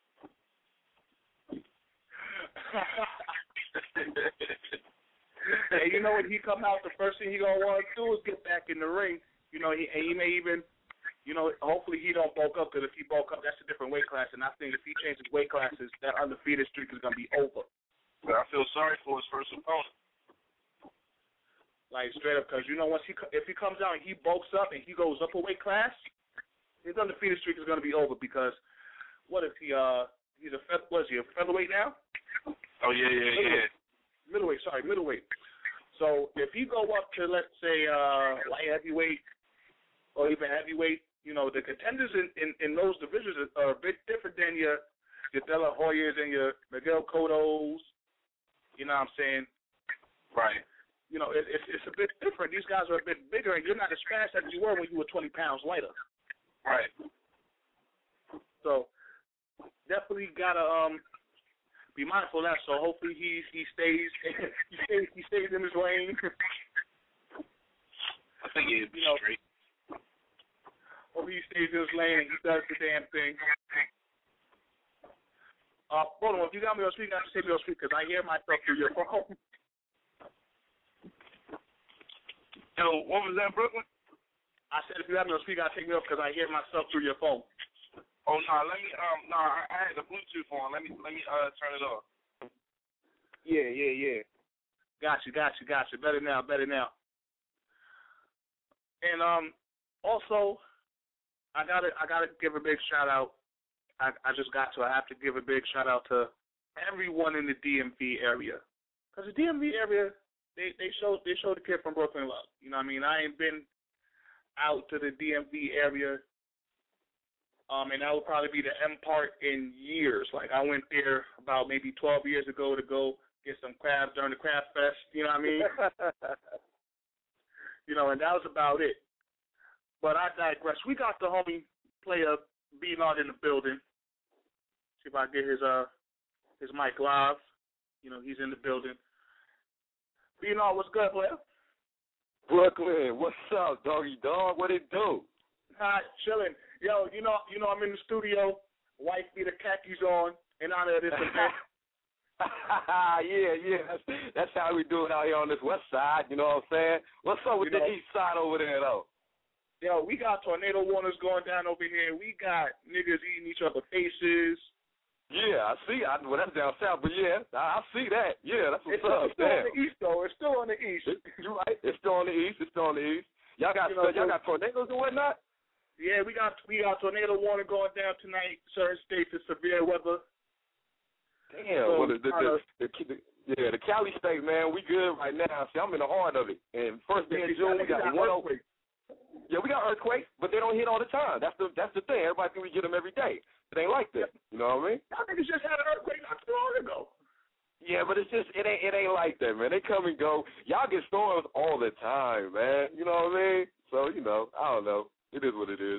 Hey, you know when he come out, the first thing he gonna want to do is get back in the ring. You know, he may even, hopefully he don't bulk up, because if he bulk up, that's a different weight class. And I think if he changes weight classes, that undefeated streak is gonna be over. But I feel sorry for his first opponent. Like straight up, because if he comes out and he bulks up and he goes up a weight class, his undefeated streak is gonna be over. Because what if he's a featherweight now? Oh yeah. Middleweight. So if he go up to, let's say, light heavyweight or even heavyweight, the contenders in those divisions are a bit different than your De La Hoyas and your Miguel Cottos. You know what I'm saying? Right. It's a bit different. These guys are a bit bigger, and you're not as fast as you were when you were 20 pounds lighter. Right. So definitely gotta be mindful of that. So hopefully he stays in his lane. I think he'd be straight. Hopefully he stays in his lane and he does the damn thing. Hold on, if you got me on speaker, I have to take me on speaker because I hear myself through your phone. Yo, what was that, Brooklyn? I said if you have me on speaker, I'll take me off because I hear myself through your phone. Oh no, let me I had the Bluetooth on. Let me turn it off. Yeah. Got you. Better now. And also I gotta give a big shout out. I have to give a big shout out to everyone in the DMV area. Because the DMV area, they show the kid from Brooklyn love. You know what I mean? I ain't been out to the DMV area. And that would probably be the M part in years. Like, I went there about maybe 12 years ago to go get some crabs during the Crab Fest. You know what I mean? And that was about it. But I digress. We got the homie player B-Nard in the building. See if I get his mic live. He's in the building. B-Nard, what's good, player? Brooklyn, what's up, doggy dog? What it do? Hi, chilling. Yo, I'm in the studio. Wife be the khakis on in honor of this event. Yeah. That's how we do it out here on this west side. You know what I'm saying? What's up with the east side over there, though? Yo, we got tornado warnings going down over here. We got niggas eating each other's faces. Yeah, I see. Well, that's down south, but yeah, I see that. Yeah, that's what's up. It's still on the east, though. It's still on the east. You're right. It's still on the east. Y'all got tornadoes and whatnot? Yeah, we got tornado warning going down tonight. Certain states is severe weather. Damn. So, the Cali state, man, we good right now. See, I'm in the heart of it. And first day in June, we got one earthquake. Yeah, we got earthquakes, but they don't hit all the time. That's the thing. Everybody think we get them every day. It ain't like that. You know what I mean? Y'all niggas just had an earthquake not too long ago. Yeah, but it's just it ain't like that, man. They come and go. Y'all get storms all the time, man. You know what I mean? So I don't know. It is what it is.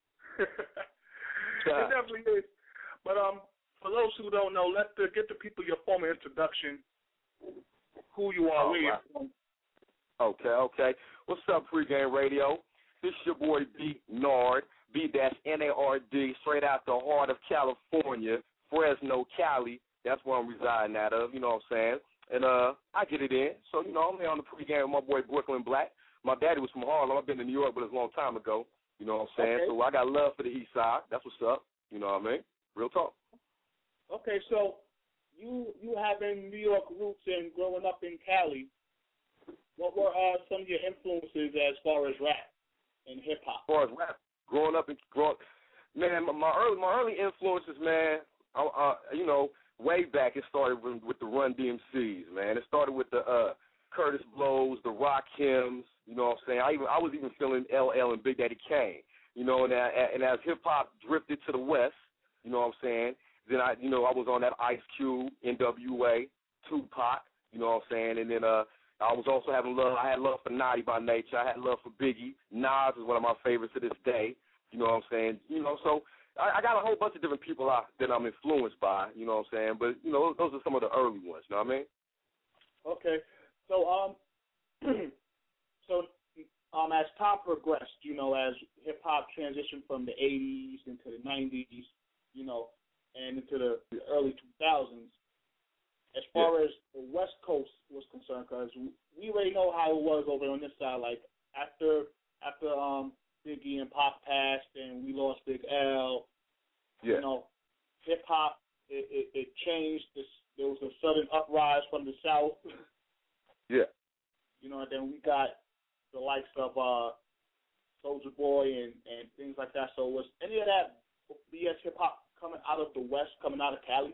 It definitely is. But for those who don't know, get the people your formal introduction, who you are, where you're from. Okay. What's up, Pregame Radio? This is your boy B Nard, B-N-A-R-D, straight out the heart of California, Fresno, Cali. That's where I'm residing out of, you know what I'm saying? And I get it in. So, I'm here on the pregame with my boy Brooklyn Black. My daddy was from Harlem. I've been to New York, but it's a long time ago. You know what I'm saying? Okay. So I got love for the East Side. That's what's up. You know what I mean? Real talk. Okay, so you having New York roots and growing up in Cali, what were some of your influences as far as rap and hip hop? As far as rap, man, my early influences, man. Way back it started with the Run DMCs, man. It started with the Curtis Blows, the Rakims. You know what I'm saying? I was even feeling LL and Big Daddy Kane. And as hip hop drifted to the West, you know what I'm saying? Then I was on that Ice Cube, NWA, Tupac. You know what I'm saying? And then I was also having love. I had love for Naughty by Nature. I had love for Biggie. Nas is one of my favorites to this day. You know what I'm saying? So I got a whole bunch of different people that I'm influenced by. You know what I'm saying? But those are some of the early ones. You know what I mean? Okay. So as time progressed, as hip hop transitioned from the 80s into the 90s, and into the early 2000s. As far as the West Coast was concerned, because we already know how it was over on this side. Like after Biggie and Pac passed, and we lost Big L. Hip hop it changed. There was a sudden uprise from the South. Yeah. And then we got the likes of Soulja Boy and things like that. So was any of that BS hip hop coming out of the West, coming out of Cali?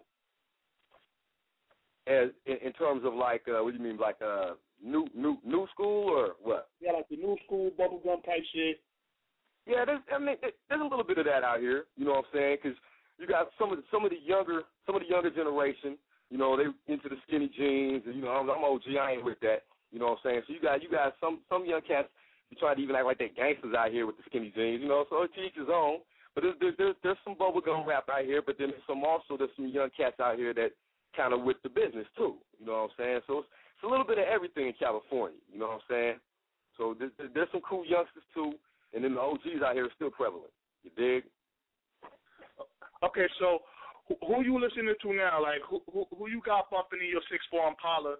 As in terms of like, what do you mean, like new school or what? Yeah, like the new school bubblegum type shit. Yeah, there's a little bit of that out here. You know what I'm saying? Because you got some of the younger generation. They into the skinny jeans, and I'm OG. I ain't with that. You know what I'm saying? So you got some young cats who try to even act like they gangsters out here with the skinny jeans. So it's each his own. But there's some bubblegum rap out here, but then there's some young cats out here that kind of with the business too. You know what I'm saying? So it's a little bit of everything in California. You know what I'm saying? So there's some cool youngsters too, and then the OGs out here are still prevalent. You dig? Okay, so who you listening to now? Like who you got bumping in your 6'4" Impala?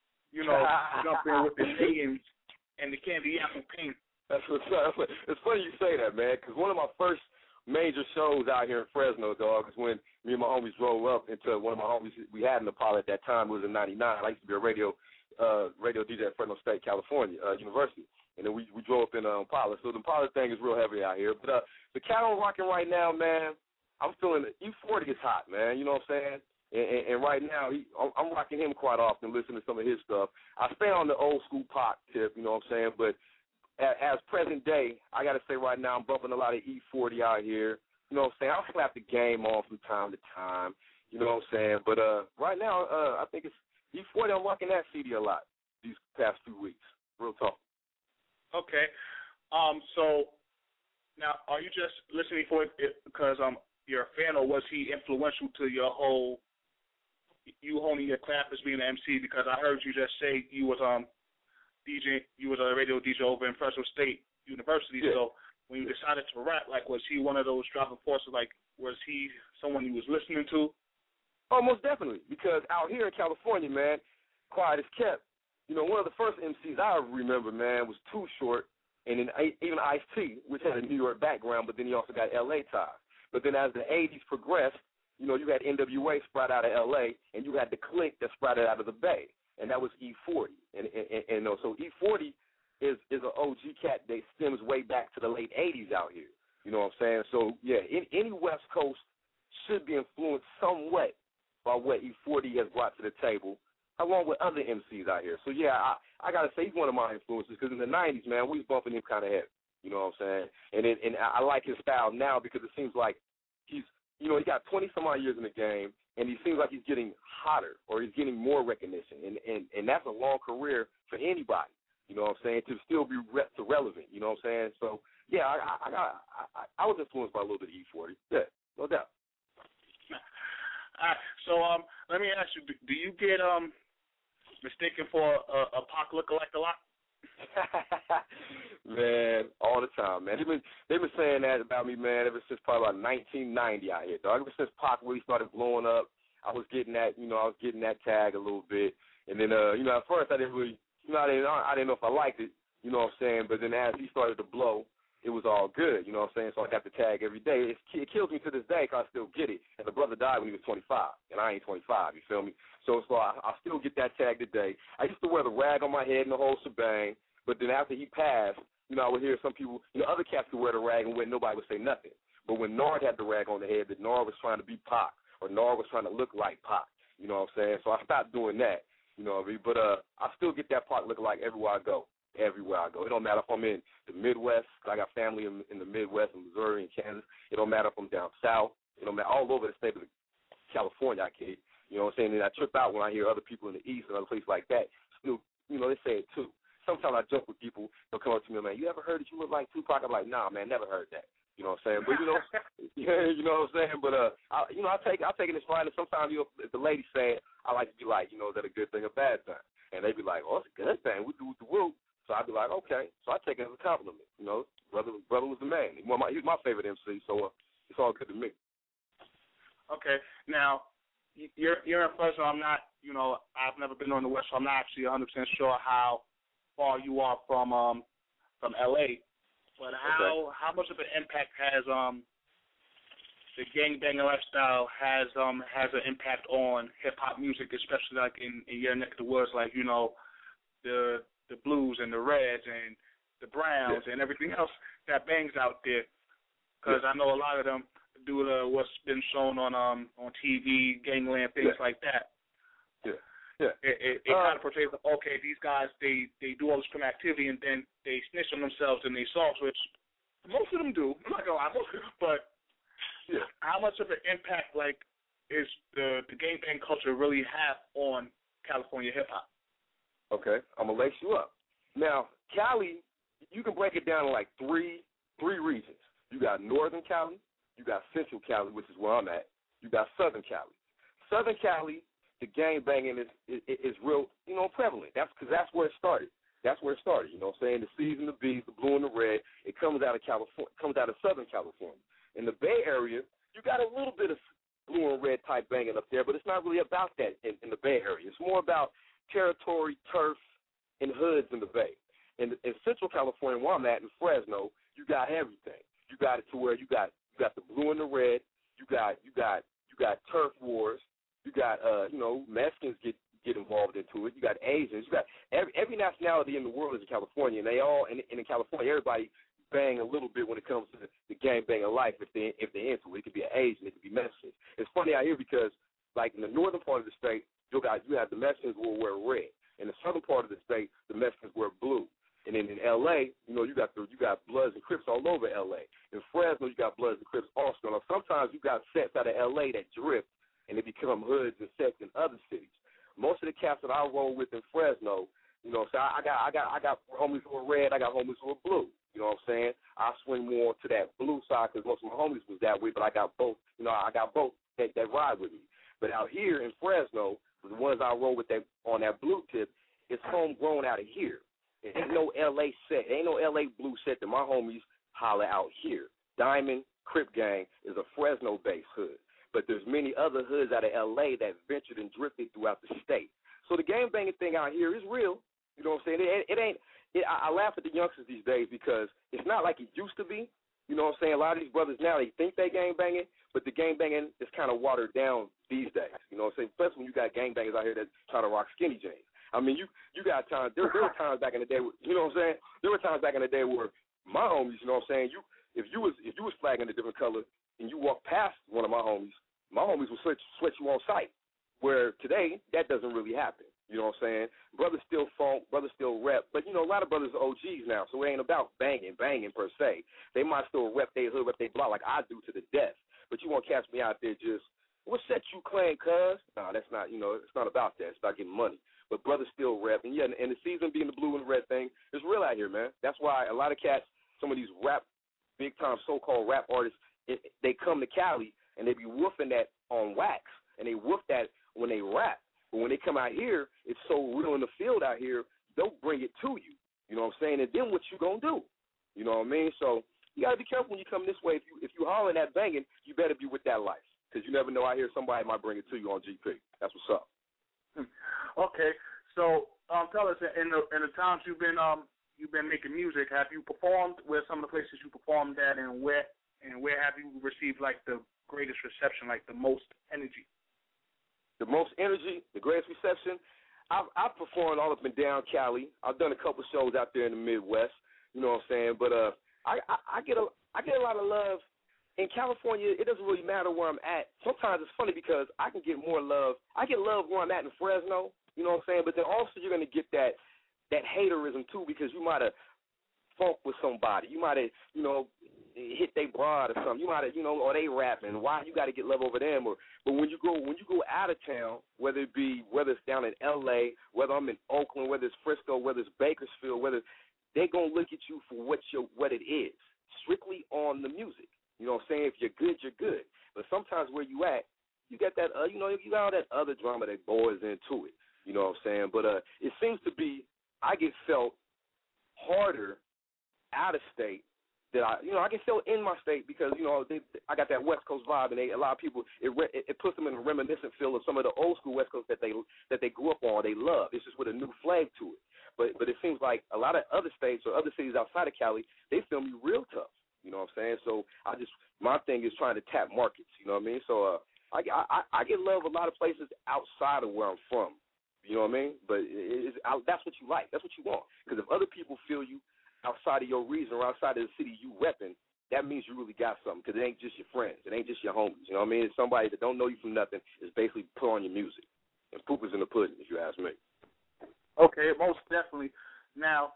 Jumping with the Haynes and the candy apple paint. That's what's up. It's funny you say that, man, because one of my first major shows out here in Fresno, dog, is when me and my homies drove up into one of my homies we had in Impala at that time. It was in '99. I used to be a radio DJ at Fresno State, California University, and then we drove up in Impala. So the Impala thing is real heavy out here. But the cat I'm rocking right now, man, I'm feeling E40 is hot, man. You know what I'm saying? And right now, I'm rocking him quite often, listening to some of his stuff. I stay on the old school pop tip, you know what I'm saying? But as present day, I got to say right now, I'm bumping a lot of E40 out here. You know what I'm saying? I'll slap the game on from time to time, you know what I'm saying? But right now, I think it's E40. I'm rocking that CD a lot these past 2 weeks. Real talk. Okay. So now, are you just listening for it because you're a fan, or was he influential to your whole, you honing your craft as being an MC? Because I heard you just say you was DJ, you was a radio DJ over in Fresno State University. Yeah. So when you decided to rap, like, was he one of those driving forces? Like, was he someone you was listening to? Oh, most definitely. Because out here in California, man, quiet as kept. One of the first MCs I remember, man, was Too Short, and then even Ice-T, which had a New York background, but then he also got L.A. ties. But then as the 80s progressed, you had NWA sprout out of L.A., and you had the Clique that sprouted out of the Bay, and that was E40. And so E40 is an OG cat that stems way back to the late 80s out here. You know what I'm saying? So, yeah, any West Coast should be influenced somewhat by what E40 has brought to the table, along with other MCs out here. So, yeah, I got to say he's one of my influences, because in the 90s, man, we was bumping him kind of heavy. You know what I'm saying? And I like his style now because it seems like he's, he got 20-some-odd years in the game. and he seems like he's getting hotter or he's getting more recognition, and that's a long career for anybody. You know what I'm saying? To still be relevant. You know what I'm saying? So yeah, I was influenced by a little bit of E40. Yeah, no doubt. All right, so let me ask you: do you get mistaken for a Pac lookalike a lot? Man, all the time, man. They've been saying that about me, man, ever since probably about 1990 out here, dog. Ever since Pac really started blowing up, I was getting that tag a little bit, and then at first I didn't really, I didn't know if I liked it, you know what I'm saying. But then as he started to blow, it was all good, you know what I'm saying. So I got the tag every day. It kills me to this day because I still get it. And the brother died when he was 25, and I ain't 25. You feel me? So I still get that tag today. I used to wear the rag on my head and the whole shebang. But then after he passed, I would hear some people, other cats could wear the rag and nobody would say nothing. But when Nard had the rag on the head, that Nard was trying to be Pac, or Nard was trying to look like Pac. You know what I'm saying? So I stopped doing that. You know what I mean? But I still get that Pac looking like everywhere I go. Everywhere I go. It don't matter if I'm in the Midwest, 'cause I got family in the Midwest, in Missouri and Kansas. It don't matter if I'm down south. It don't matter all over the state of California, I kid. You know what I'm saying? And I trip out when I hear other people in the East and other places like that. Still, they say it too. Sometimes I joke with people. They'll come up to me, man, you ever heard that you look like Tupac? I'm like, nah, man, never heard that. You know what I'm saying? But, yeah, you know what I'm saying? But, I take it as fine. And sometimes, if the ladies say it, I like to be like, is that a good thing or bad thing? And they be like, oh, it's a good thing. We do the woo. So I'd be like, okay. So I take it as a compliment. Brother was the man. He was my favorite MC, so it's all good to me. Okay. Now, you're in Fresno. I'm not, I've never been on the West, so I'm not actually 100% sure how far you are from L.A., but how much of an impact has the gangbanging lifestyle has an impact on hip-hop music, especially like in your neck of the woods, like, the Blues and the Reds and the Browns and everything else that bangs out there? Because I know a lot of them do what's been shown on TV, gangland, things like that. Yeah. Yeah. It kind of portrays, okay, these guys, they do all this criminal activity and then they snitch on themselves in these songs, which most of them do. I'm not going to lie, but how much of an impact, is the gangbang culture really have on California hip-hop? Okay, I'm going to lace you up. Now, Cali, you can break it down in three regions. You got Northern Cali, you got Central Cali, which is where I'm at, you got Southern Cali. Southern Cali, the gangbanging is real, prevalent. That's because that's where it started. That's where it started. You know what I'm saying? The C's and the B's, the blue and the red, it comes out of California, comes out of Southern California. In the Bay Area, you got a little bit of blue and red type banging up there, but it's not really about that in the Bay Area. It's more about territory, turf, and hoods in the Bay. In Central California, where I'm at in Fresno, you got everything. You got it to where you got the blue and the red. You got turf wars. You got Mexicans get involved into it. You got Asians. You got every nationality in the world is in California, and they all and in California everybody bang a little bit when it comes to the gang banging life if they're into it. It could be an Asian, it could be Mexican. It's funny out here because in the northern part of the state, you have the Mexicans will wear red. In the southern part of the state, the Mexicans wear blue. And then in L.A., you got Bloods and Crips all over L.A. In Fresno, you got Bloods and Crips also. Now, sometimes you got sets out of L.A. that drift, and they become hoods and sets in other cities. Most of the cats that I roll with in Fresno, so I got homies who are red, I got homies who are blue. You know what I'm saying? I swing more to that blue side because most of my homies was that way, but I got both. I got both that ride with me. But out here in Fresno, the ones I roll with that on that blue tip, it's homegrown out of here. It ain't no L.A. set. It ain't no L.A. blue set that my homies holler out here. Diamond Crip Gang is a Fresno-based hood. But there's many other hoods out of L.A. that ventured and drifted throughout the state. So the gang banging thing out here is real. You know what I'm saying? It ain't. I laugh at the youngsters these days because it's not like it used to be. You know what I'm saying? A lot of these brothers now, they think they gang banging, but the gang banging is kind of watered down these days. You know what I'm saying? Especially when you got gang bangers out here that try to rock skinny jeans. I mean, you got times. There were times back in the day. You know what I'm saying? There were times back in the day where my homies, you know what I'm saying? If you was flagging a different color and you walk past one of my homies will switch you on sight. Where today that doesn't really happen. You know what I'm saying? Brothers still funk, brothers still rep, but a lot of brothers are OGs now, so it ain't about banging per se. They might still rep their hood, rep their block like I do to the death. But you won't catch me out there just what set you claim, cuz? Nah, that's not, it's not about that. It's about getting money. But brothers still rap. And, and the season being the blue and the red thing is real out here, man. That's why a lot of cats, some of these rap, big-time so-called rap artists, they come to Cali and they be woofing that on wax. And they woof that when they rap. But when they come out here, it's so real in the field out here, they'll bring it to you. You know what I'm saying? And then what you going to do? You know what I mean? So you got to be careful when you come this way. If you hollering at banging, you better be with that life. Because you never know out here, somebody might bring it to you on GP. That's what's up. Okay. So tell us, in the times you've been making music, have you performed? Where some of the places you performed at, and where have you received like the greatest reception, like the most energy? The most energy, the greatest reception. I've performed all up and down Cali. I've done a couple shows out there in the Midwest. You know what I'm saying? But I get a lot of love in California. It doesn't really matter where I'm at. Sometimes it's funny because I can get more love. I get love where I'm at in Fresno. You know what I'm saying? But then also you're gonna get that haterism too, because you might have fought with somebody. You might have hit they broad or something. You might have or they rapping. Why you got to get love over them? But when you go out of town, whether it's down in L.A., whether I'm in Oakland, whether it's Frisco, whether it's Bakersfield, they gonna look at you for what it is, strictly on the music. You know what I'm saying? If you're good, you're good. But sometimes where you at, you got that you got all that other drama that boils into it. You know what I'm saying? But it seems to be I get felt harder out of state that I can feel in my state because I got that West Coast vibe, and a lot of people it puts them in a reminiscent feel of some of the old school West Coast that they grew up on, they love. It's just with a new flag to it. But it seems like a lot of other states or other cities outside of Cali, they feel me real tough. You know what I'm saying? So my thing is trying to tap markets. You know what I mean? So I get love a lot of places outside of where I'm from. You know what I mean? But that's what you like. That's what you want. Because if other people feel you outside of your region or outside of the city you repping, that means you really got something, because it ain't just your friends. It ain't just your homies. You know what I mean? It's somebody that don't know you from nothing is basically put on your music. And poop is in the pudding, if you ask me. Okay, most definitely. Now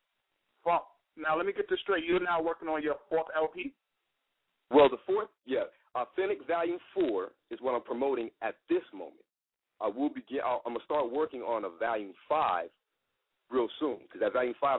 let me get this straight. You're now working on your fourth LP? Well, the fourth, Authentic Volume 4 is what I'm promoting at this moment. I'm going to start working on a Volume 5 real soon, because that Volume 5,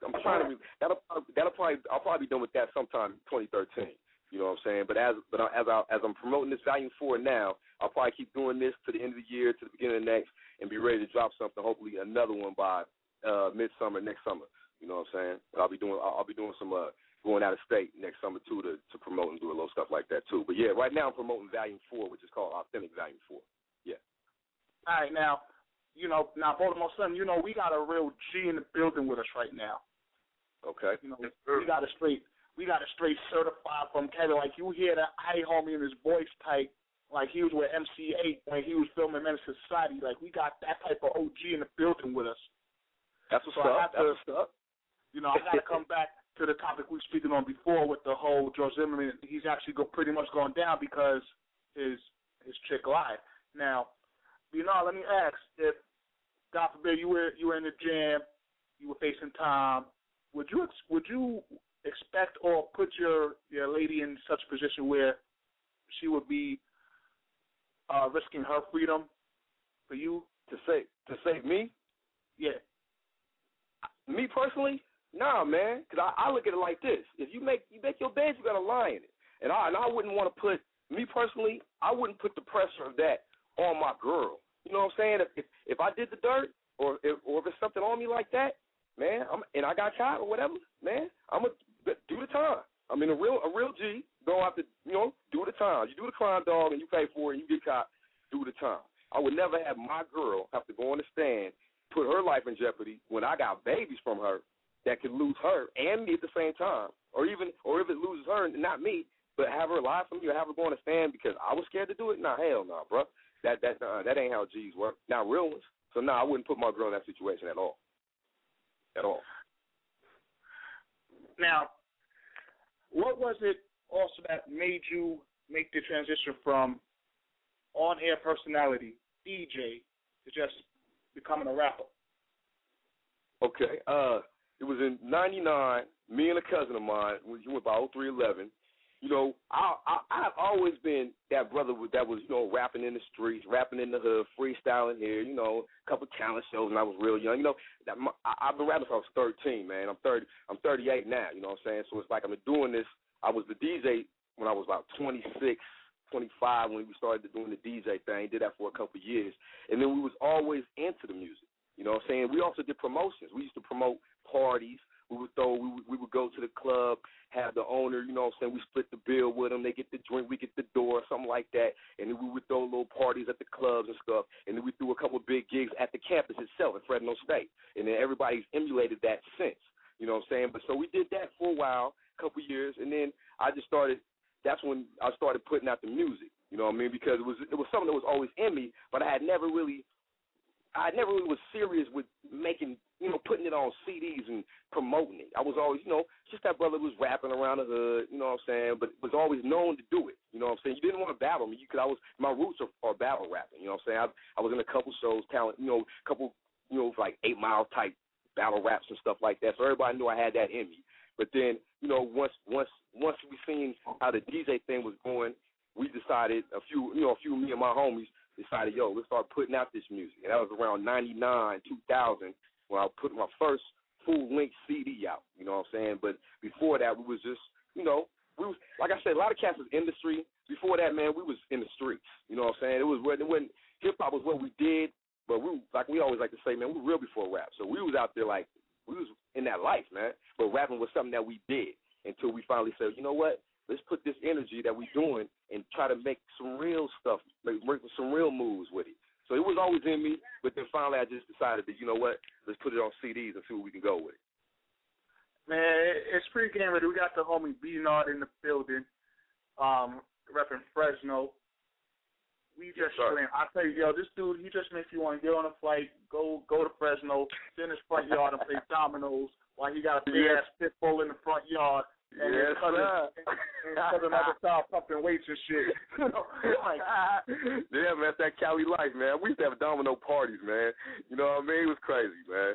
I'll probably be done with that sometime in 2013. You know what I'm saying? But as I'm promoting this Volume 4 now, I'll probably keep doing this to the end of the year, to the beginning of next, and be ready to drop something, hopefully another one by midsummer next summer. You know what I'm saying? But I'll be doing some going out of state next summer too to promote and do a little stuff like that too. But yeah, right now I'm promoting Volume 4, which is called Authentic Volume 4. Yeah. All right, now Baltimore Slim, we got a real G in the building with us right now. Okay. We got a straight certified from Kevin. Like, you hear that hey homie in his voice type, like he was with MC8 when he was filming Menace to Society. Like, we got that type of OG in the building with us. That's what's up. That's what's up. I got to come back to the topic we were speaking on before with the whole Joe Zimmerman. He's actually pretty much gone down because his chick lied. Now, let me ask, if God forbid you were in the jam, you were facing time, would you expect or put your lady in such a position where she would be risking her freedom for you to save me? Yeah. Me personally, nah, man. Because I look at it like this: if you make your bed, you got to lie in it. And I wouldn't want to put me personally. I wouldn't put the pressure of that on my girl. You know what I'm saying? If I did the dirt, or if it's something on me like that, man, and I got caught or whatever, man, I'm gonna do the time. I mean, a real G don't have to, do the time. You do the crime, dog, and you pay for it, and you get caught. Do the time. I would never have my girl have to go on the stand, put her life in jeopardy when I got babies from her that could lose her and me at the same time, or if it loses her and not me, but have her lie for me or have her go on the stand because I was scared to do it. Nah, hell no, bro. That ain't how G's work. Not real ones. So I wouldn't put my girl in that situation at all. At all. Now, what was it also that made you make the transition from on-air personality, DJ, to just becoming a rapper? Okay. It was in '99. Me and a cousin of mine, he went by 0311. you know, I've always been that brother that was, you know, rapping in the streets, rapping in the hood, freestyling here, you know, a couple talent shows when I was real young. You know, I've been rapping since I was 13, man. I'm 38 now, you know what I'm saying? So it's like I've been doing this. I was the DJ when I was about 26, 25 when we started doing the DJ thing. Did that for a couple of years. And then we was always into the music, you know what I'm saying? We also did promotions. We used to promote parties. We would go to the club, have the owner, you know what I'm saying, we split the bill with them. They get the drink, we get the door, something like that. And then we would throw little parties at the clubs and stuff. And then we threw a couple of big gigs at the campus itself in Fresno State. And then everybody's emulated that since, you know what I'm saying? But so we did that for a while, a couple of years, and then that's when I started putting out the music, you know what I mean? Because it was something that was always in me, but I never really was serious with making, you know, putting it on CDs and promoting it. I was always, you know, just that brother was rapping around the hood, you know what I'm saying, but was always known to do it, you know what I'm saying. You didn't want to battle me because my roots are battle rapping, you know what I'm saying. I was in a couple shows, like 8 Mile type battle raps and stuff like that, so everybody knew I had that in me. But then, you know, once we seen how the DJ thing was going, we decided, a few of me and my homies decided, let's start putting out this music. And that was around 99, 2000, when I put my first full-length CD out, you know what I'm saying? But before that, we was just, you know, like I said, a lot of cats was industry. Before that, man, we was in the streets, you know what I'm saying? It wasn't hip-hop was what we did, but we always like to say, man, we were real before rap. So we was out there like, we was in that life, man. But rapping was something that we did until we finally said, you know what? Let's put this energy that we're doing and try to make some real stuff, make some real moves with it. So it was always in me, but then finally I just decided that, you know what, let's put it on CDs and see what we can go with it. Man, it's pre-game ready. We got the homie B-Nard in the building, repping Fresno. We just playing. I tell you, this dude, he just makes you want to get on a flight, go to Fresno, sit in his front yard and play dominoes while he got a big-ass pit bull in the front yard. And yes, sir. And another style pumping weights and shit. Yeah, man, that's that Cali life, man. We used to have domino parties, man. You know what I mean? It was crazy, man.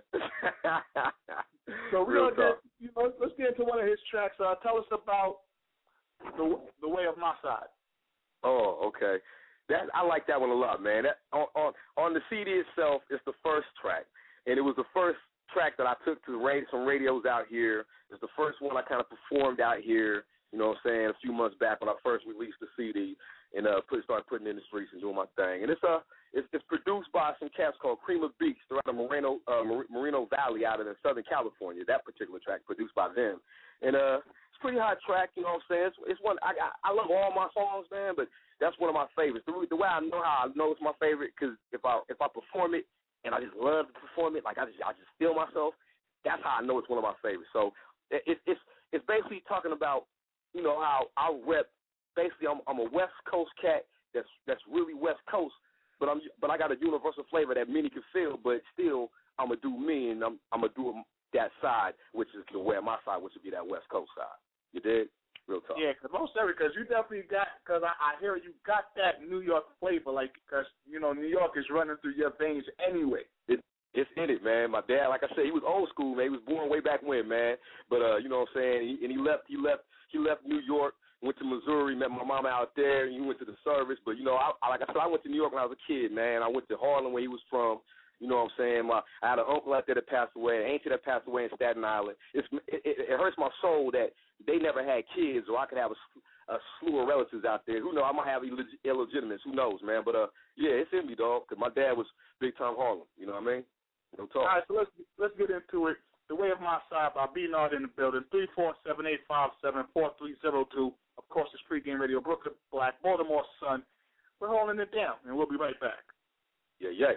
So let's get into one of his tracks. Tell us about the Way of My Side. Oh, okay. I like that one a lot, man. That, on the CD itself, it's the first track, and it was the first track that I took to some radios out here. It's the first one I kind of performed out here, you know what I'm saying, a few months back when I first released the CD and started putting it in the streets and doing my thing. And it's produced by some cats called Cream of Beats throughout the Moreno Valley out in Southern California. That particular track produced by them. And it's a pretty hot track, you know what I'm saying. It's one I love all my songs, man, but that's one of my favorites. The way I know how I know it's my favorite, because if I perform it, and I just love to perform it, like I just feel myself, that's how I know it's one of my favorites. So it's basically talking about, you know, how I rep. Basically, I'm a West Coast cat that's really West Coast, but I got a universal flavor that many can feel, but still I'm gonna do me, and I'm gonna do that side, which is the Way of My Side, which would be that West Coast side. You dig? Real talk. Yeah, because you definitely got, because I hear you got that New York flavor, like, because, you know, New York is running through your veins anyway. It's in it, man. My dad, like I said, he was old school, man. He was born way back when, man. But, you know what I'm saying, he left New York, went to Missouri, met my mama out there, and he went to the service. But, you know, like I said, I went to New York when I was a kid, man. I went to Harlem where he was from. You know what I'm saying? I had an uncle out there that passed away, an auntie that passed away in Staten Island. It hurts my soul that they never had kids, or I could have a slew of relatives out there. Who knows? I might have illegitimates. Who knows, man? But, yeah, it's in me, dog, because my dad was big-time Harlem. You know what I mean? No talk. All right, so let's get into it. The Way of My Side by B-Nard in the building, 347-857-4302. Of course, it's Pregame Radio, Brooklyn Black, Baltimore Sun. We're holding it down, and we'll be right back. Yeah.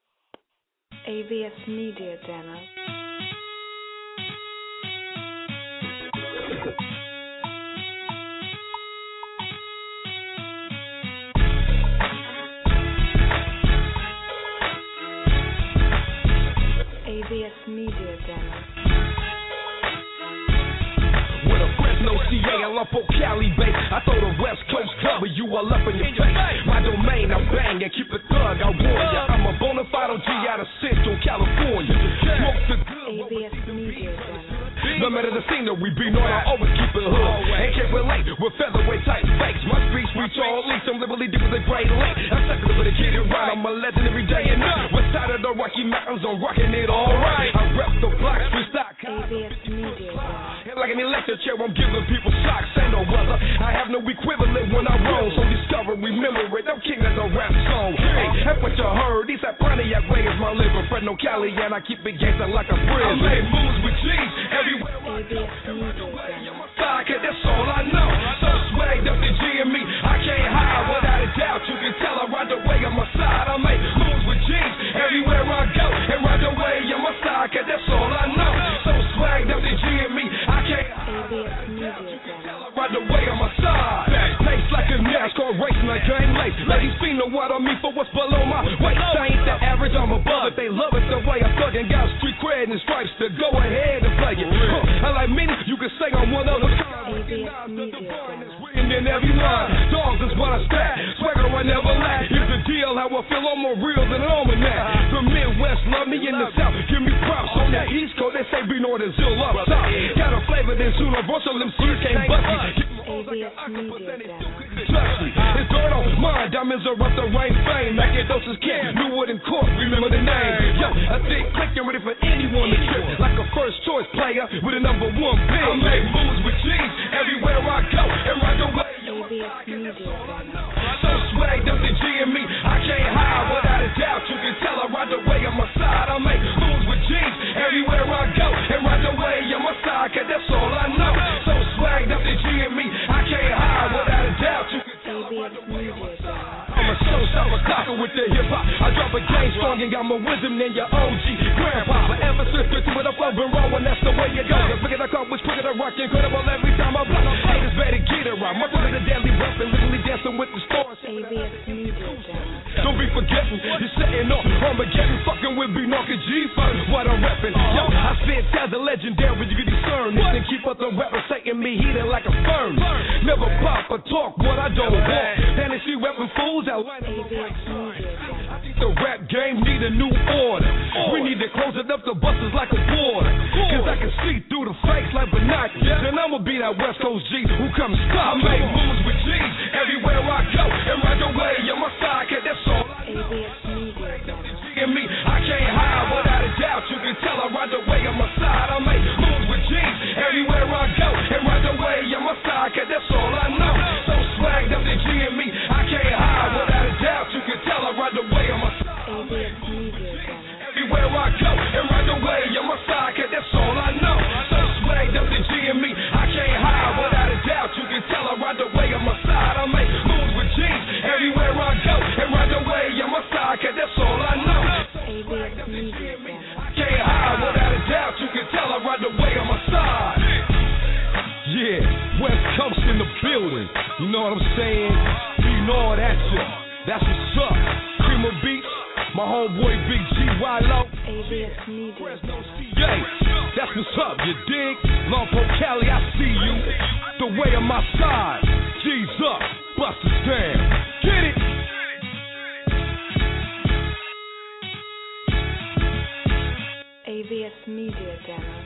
AVS Media Demo. AVS Media Demo. With a Fresno, CA, I lump on Cali, babe. I throw the West Coast W all up in your face. My domain, I bang and keep it thug, I warn ya. I'm a bona fide OG out of Central California. Smoke the good. AVS Media Demo. No matter the scenery, B-Nard, I always keep it hood. And can't relate with featherweight Rocky Mountains, I'm rocking it all right. I rep the block, ABS Media. and like an electric chair, I'm giving people shocks. Ain't no weather. I have no equivalent when I roll. So discover, remember it. I'm king of the rap song. Hey, that's what you heard. These at Pontiac way is my liver. Fred no Cali, and I keep it gangsta like a bridge. I made moves with G's everywhere. Cause that's all I know. So swagged up the G and me. I can't hide without a doubt. You can tell I ride the way on my side. I make moves with G's everywhere I go. And ride the way on my side. Cause that's all I know. So swagged up the G and me. I can't ride the way on my side. Pace like a NASCAR racing like game lace. Ladies fiend know what I mean for what's below my waist. I ain't the average, I'm above it. They love it the way I fucking got street cred and stripes to go ahead and play it. I like many, you can say I'm one of them. Written in every line. Dogs is what I stack. Swagger I never lack. Here's the deal, how I feel I'm more real than an almanac. The Midwest love me in the South. Give me props on that East Coast. They say be north and still up top. Got a flavor that's universal. Them C's can't bust me. It's dirt on mine. Diamonds are up the rain fame. Macadosis King. Newwood and Court. Remember the name. Yo, I think clicking ready for anyone to trip. Like a first choice player with a number one pick. I make moves with G's everywhere I go. And right away. So swagged up the G and me. I can't hide without a doubt. You can tell I ride the way on my side. I make moves with G's everywhere I go. And right away on my side. Cause that's all I know. So swagged up the G and me. I can't hide without a doubt. You can tell I ride the way on my side. I'm a showstopper cocker with the hip hop. I drop a game strong and got more wisdom than your OG grandpa. Forever sister to it, I'm flowing wrong when that's the way you go. The bigger I come, which quicker I rock, incredible every time I blow. Haters better get it right. My brother the daily weapon, literally dancing with the stars. Don't be forgetting, you're setting off Armageddon, fucking with B-Knock and G-Fun. What I'm reppin', yo, I spit as a legendary, you can discern this and keep up the rapper, Satan me heated like a furnace. Never pop or talk what I don't want. Fantasy weapon fools, I think the rap game need a new order. We need to close it up to busters like a border. Cause I can see through the fakes like binoculars. And I'ma be that West Coast G who comes stop. I make moves with G's everywhere I go. And right away on my side, cause that's all I know. And me, I can't hide without a doubt. You can tell I ride the way on my side. I make moves with G's everywhere I go. And right away on my side, cause that's all I know. So swagged up the G and me, I can't hide without a doubt. You can tell I ride the way on my side. Everywhere I go, and right away on my side, cause that's all I know. So swagged up the G and me, I can't hide without a doubt. You can tell I ride the way on my side. I make moves with G's everywhere I go, and right away on my side, cause that's all I know. I can't hide without a doubt. You can tell I ride the way on my side. Yeah, West Coast in the building. You know what I'm saying? You know that shit. That's what's up. Creamer Beats, my homeboy Big G Wilo. ABS Media. Yeah, that's what's up, you dig? Longport Cali, I see you. The way on my side. G's up, busters down. Get it? ABS Media Demo.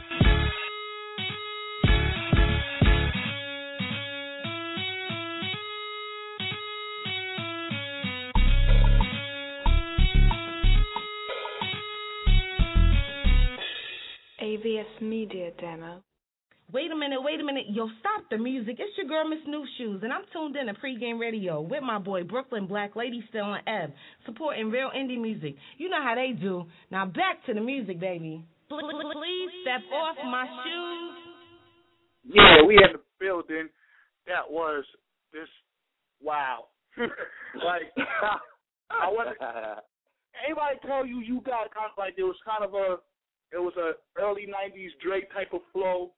ABS Media Demo. Wait a minute. Yo, stop the music. It's your girl, Miss New Shoes, and I'm tuned in to Pregame Radio with my boy, Brooklyn Black Lady, still on Ebb, supporting real indie music. You know how they do. Now back to the music, baby. Please step off my shoes. Yeah, we in the building. That was this. Wow. Like, I want anybody tell you got kind of like it was a early '90s Dre type of flow.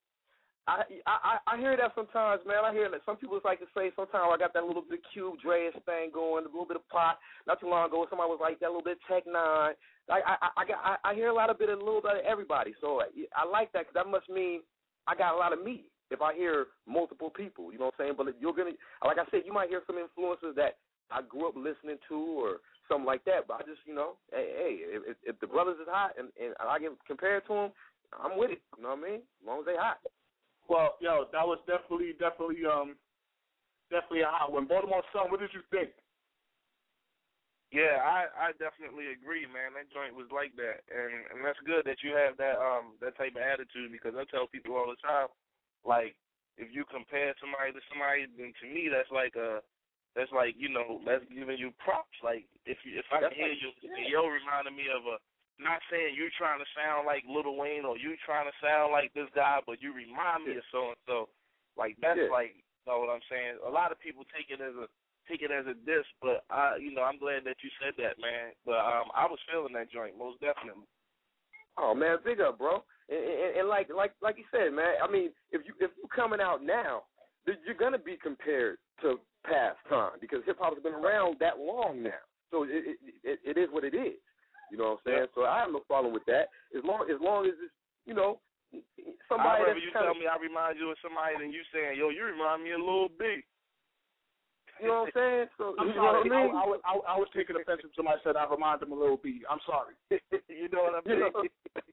I hear that sometimes, man. I hear that some people like to say sometimes I got that little bit Cube Dre thing going, a little bit of pop. Not too long ago, somebody was like that, a little bit Tech Nine. I hear a little bit of everybody. So I like that because that must mean I got a lot of meat if I hear multiple people. You know what I'm saying? But you're gonna, like I said, you might hear some influences that I grew up listening to or something like that. But I just, hey, if the brothers is hot and I get compared to them, I'm with it. You know what I mean? As long as they hot. Well, yo, that was definitely a hot one. Baltimore Sun, what did you think? Yeah, I definitely agree, man. That joint was like that, and that's good that you have that type of attitude, because I tell people all the time, like, if you compare somebody to somebody, then to me that's like that's giving you props. Like if I can hear you, yo reminded me of not saying you trying to sound like Lil Wayne or you trying to sound like this guy, but you remind me of so and so. Like that's like, you know what I'm saying? A lot of people take it as a diss, but I'm glad that you said that, man. But I was feeling that joint most definitely. Oh man, big up, bro. And like you said, man. I mean, if you coming out now, you're gonna be compared to past time because hip hop has been around that long now. So it is what it is. You know what I'm saying? So I have no problem with that as long as it's somebody. I'd rather you tell me I remind you of somebody than you saying, yo, you remind me of Lil B. You know what I'm saying? So I'm sorry. I was taking offense when somebody said I remind them of Lil B. I'm sorry. You know what I'm saying?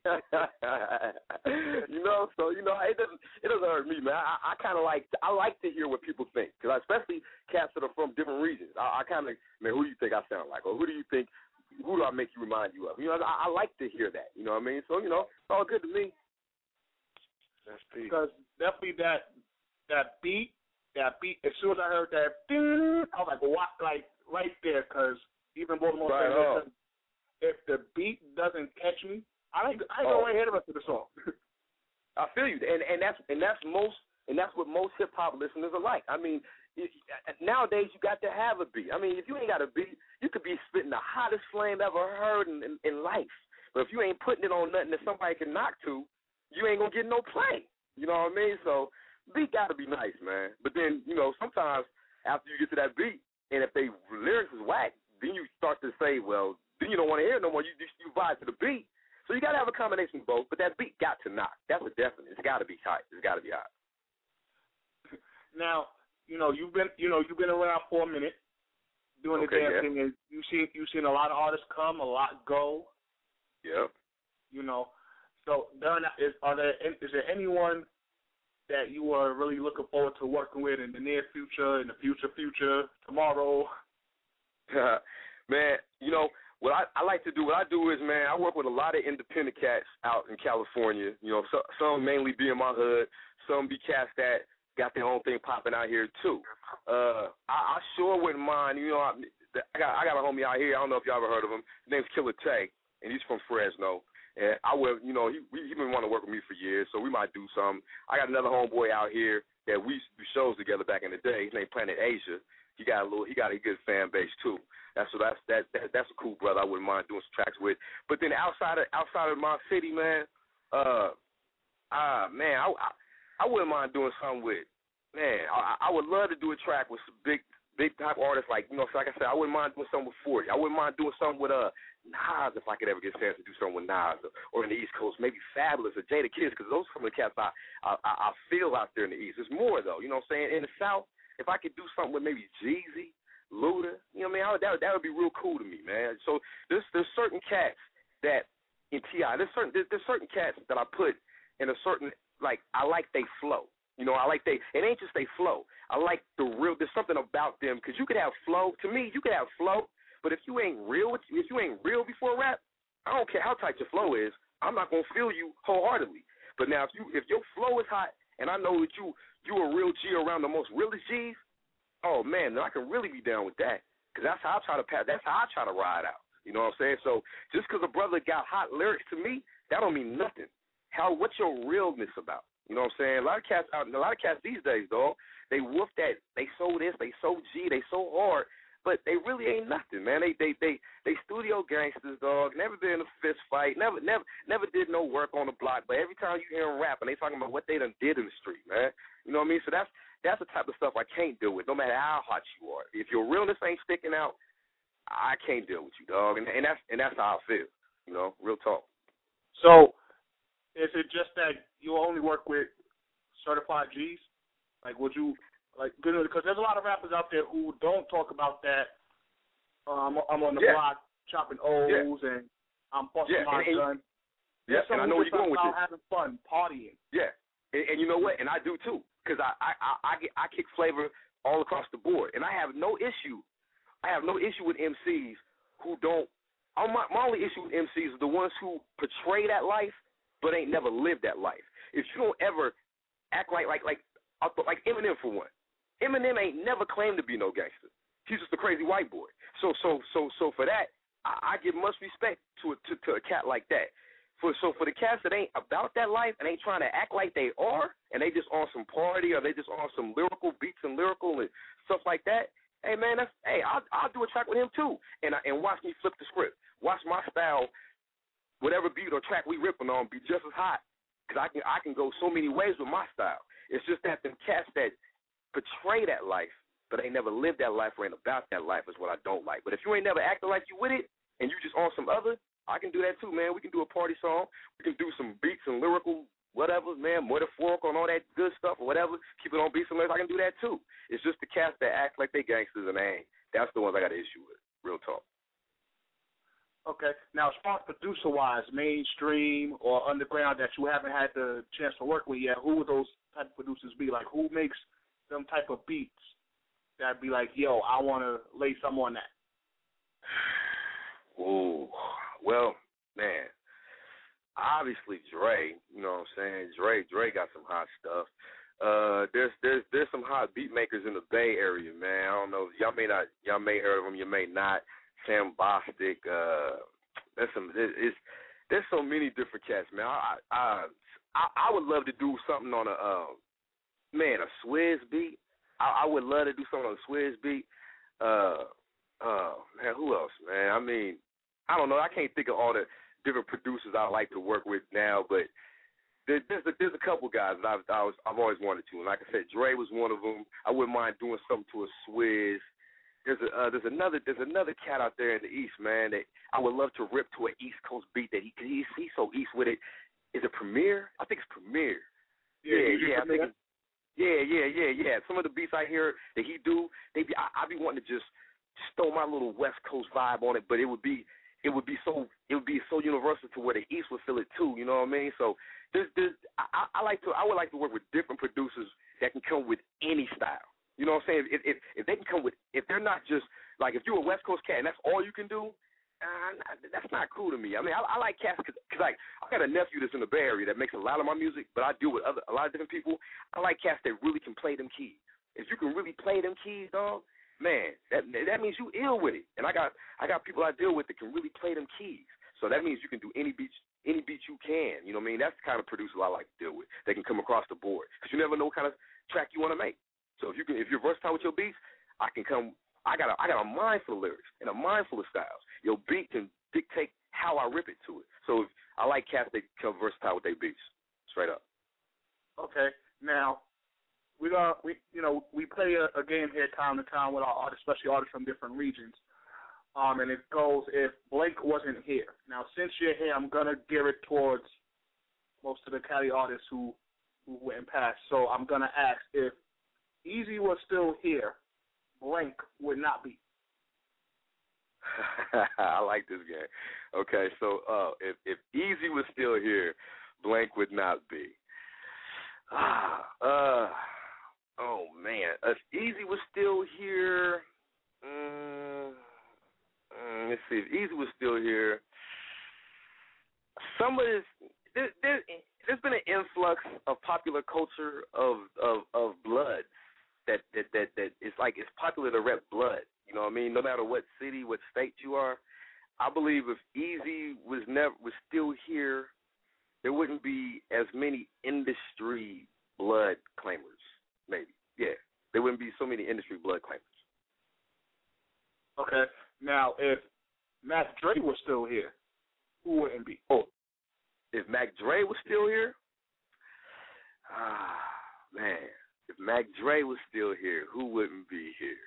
So it doesn't hurt me, man. I kind of like to hear what people think, because especially cats that are from different regions. I kind of, man, who do you think I sound like, or who do I make you remind you of? I like to hear that. You know what I mean? So it's all good to me. That's peace. Because definitely that beat. As soon as I heard that, I was like, what? Like right there, because even Baltimore said, if the beat doesn't catch me, I ain't gonna hear the rest of the song. I feel you, and that's what most hip hop listeners are like. I mean, nowadays you got to have a beat. I mean, if you ain't got a beat, you could be spitting the hottest flame ever heard in life. But if you ain't putting it on nothing that somebody can knock to, you ain't gonna get no play. You know what I mean? So beat got to be nice, man. But then sometimes after you get to that beat, and if they lyrics is whack, then you start to say, well, then you don't want to hear it no more. You vibe to the beat. So you got to have a combination of both, but that beat got to knock. That's a definite. It's got to be tight. It's got to be hot. Now, you've been around for a minute doing the damn thing, and you've seen a lot of artists come, a lot go. Yeah. So is there anyone that you are really looking forward to working with in the near future, in the future, tomorrow? Man, what I like to do, what I do is, man, I work with a lot of independent cats out in California. Some mainly be in my hood, some be cats that got their own thing popping out here too. I sure wouldn't mind. I got a homie out here. I don't know if y'all ever heard of him. His name's Killer Tay, and he's from Fresno. And I will, he been wanting to work with me for years, so we might do something. I got another homeboy out here that we used to do shows together back in the day. His name Planet Asia. He got a good fan base too. That's a cool brother. I wouldn't mind doing some tracks with. But then outside of my city, man, I wouldn't mind doing something with. Man, I would love to do a track with some big type artists like like I said, I wouldn't mind doing something with 40. I wouldn't mind doing something with Nas if I could ever get a chance to do something with Nas, or in the East Coast, maybe Fabulous or Jada Kiss, because those are some of the cats I feel out there in the East. There's more though, you know what I'm saying? In the South, if I could do something with maybe Jeezy, Luda, that would be real cool to me, man. So there's certain cats that in T.I., there's certain cats that I put in a certain, like, I like they flow. It ain't just they flow. I like there's something about them, because you could have flow. To me, you could have flow, but if you ain't real before rap, I don't care how tight your flow is, I'm not gonna feel you wholeheartedly. But now if your flow is hot, and I know that you a real G around the most realest G's, oh man, then I can really be down with that, because that's how I try to ride out. You know what I'm saying? So just because a brother got hot lyrics to me, that don't mean nothing. What's your realness about? You know what I'm saying? A lot of cats these days, dog, they woof that, they so this, they so G, they so hard, but they really ain't nothing, man. They studio gangsters, dog. Never been in a fist fight. Never did no work on the block. But every time you hear them rapping, they talking about what they done did in the street, man. You know what I mean? So that's the type of stuff I can't deal with, no matter how hot you are. If your realness ain't sticking out, I can't deal with you, dog. And that's how I feel. Real talk. So, is it just that you only work with certified G's? Like, would you, because there's a lot of rappers out there who don't talk about that. I'm on the block chopping O's and I'm busting my gun. Yeah, and I know where you're going with this. Having fun, partying. Yeah, and you know what? And I do too, because I kick flavor all across the board, and I have no issue with MCs who don't. My only issue with MCs is the ones who portray that life but ain't never lived that life. If you don't ever act like Eminem for one. Eminem ain't never claimed to be no gangster. He's just a crazy white boy. So for that, I give much respect to a cat like that. For the cats that ain't about that life and ain't trying to act like they are, and they just on some party or they just on some lyrical beats and lyrical and stuff like that. Hey man, I'll do a track with him too, and watch me flip the script. Watch my style, whatever beat or track we ripping on, be just as hot. Cause I can go so many ways with my style. It's just that them cats that portray that life, but ain't never lived that life or ain't about that life is what I don't like. But if you ain't never acted like you with it and you just on some other, I can do that too, man. We can do a party song. We can do some beats and lyrical whatever, man, metaphorical and all that good stuff or whatever. Keep it on beats and lyrics. I can do that too. It's just the cats that act like they gangsters and they ain't. That's the ones I got an issue with. Real talk. Okay. Now, as far as producer-wise, mainstream or underground that you haven't had the chance to work with yet, who would those type of producers be? Like, who makes them type of beats that'd be like, yo, I want to lay some on that? Ooh, well, man, obviously Dre, you know what I'm saying? Dre got some hot stuff. There's some hot beat makers in the Bay Area, man. I don't know, y'all may heard of them, you may not. Sam Bostic, there's so many different cats, man. I would love to do something on a Swizz beat. I would love to do something on a Swizz beat. Man, who else, man? I mean, I don't know. I can't think of all the different producers I like to work with now, but there's a couple guys that I've always wanted to. And like I said, Dre was one of them. I wouldn't mind doing something to a Swizz. There's another cat out there in the East, man, that I would love to rip to an East Coast beat that he's so East with it. Is it Premier? I think it's Premier. Yeah. I think yeah. Some of the beats I hear that he do, I be wanting to just throw my little West Coast vibe on it, but it would be so universal to where the East would feel it too. You know what I mean? So I would like to work with different producers that can come with any style. You know what I'm saying? If they can come with, if they're not just like, if you're a West Coast cat and that's all you can do, that's not cool to me. I mean, I like cats because like I got a nephew that's in the Bay Area that makes a lot of my music, but I deal with a lot of different people. I like cats that really can play them keys. If you can really play them keys, dog, man, that means you ill with it. And I got people I deal with that can really play them keys. So that means you can do any beat you can. You know what I mean? That's the kind of producer I like to deal with. They can come across the board because you never know what kind of track you want to make. So if you're versatile with your beats, I got a mind full of lyrics and a mind full of styles. Your beat can dictate how I rip it to it. So I like cats that come versatile with their beats, straight up. Okay, now we play a game here time to time with our artists, especially artists from different regions. And it goes, if Blake wasn't here. Now, since you're here, I'm gonna gear it towards most of the Cali artists who went past. So I'm gonna ask, if Easy was still here, Blank would not be. I like this game. Okay, so if Easy was still here, Blank would not be. Oh man, if Easy was still here, let's see. If Easy was still here, some of this there's been an influx of popular culture of blood. That it's like it's popular to rep blood. You know what I mean? No matter what city, what state you are. I believe if Easy was still here, there wouldn't be as many industry blood claimers. Maybe, yeah, there wouldn't be so many industry blood claimers. Okay, now if Mac Dre was still here, who wouldn't be? Oh, if Mac Dre was still here, man. If Mac Dre was still here, who wouldn't be here?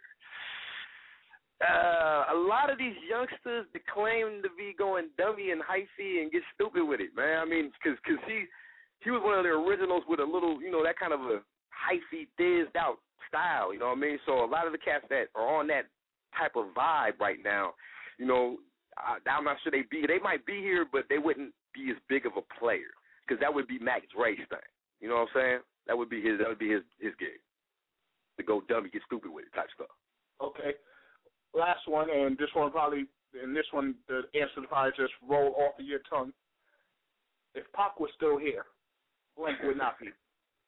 A lot of these youngsters that claim to be going dummy and hyphy and get stupid with it, man. I mean, because he was one of the originals with a little, that kind of a hyphy, thizzed out style, you know what I mean? So a lot of the cats that are on that type of vibe right now, I'm not sure they might be here, but they wouldn't be as big of a player because that would be Mac Dre's thing. You know what I'm saying? That would be his gig. To go dummy, get stupid with it type stuff. Okay. Last one, and this one probably and this one, the answer will probably just roll off of your tongue. If Pac was still here, blank would not be.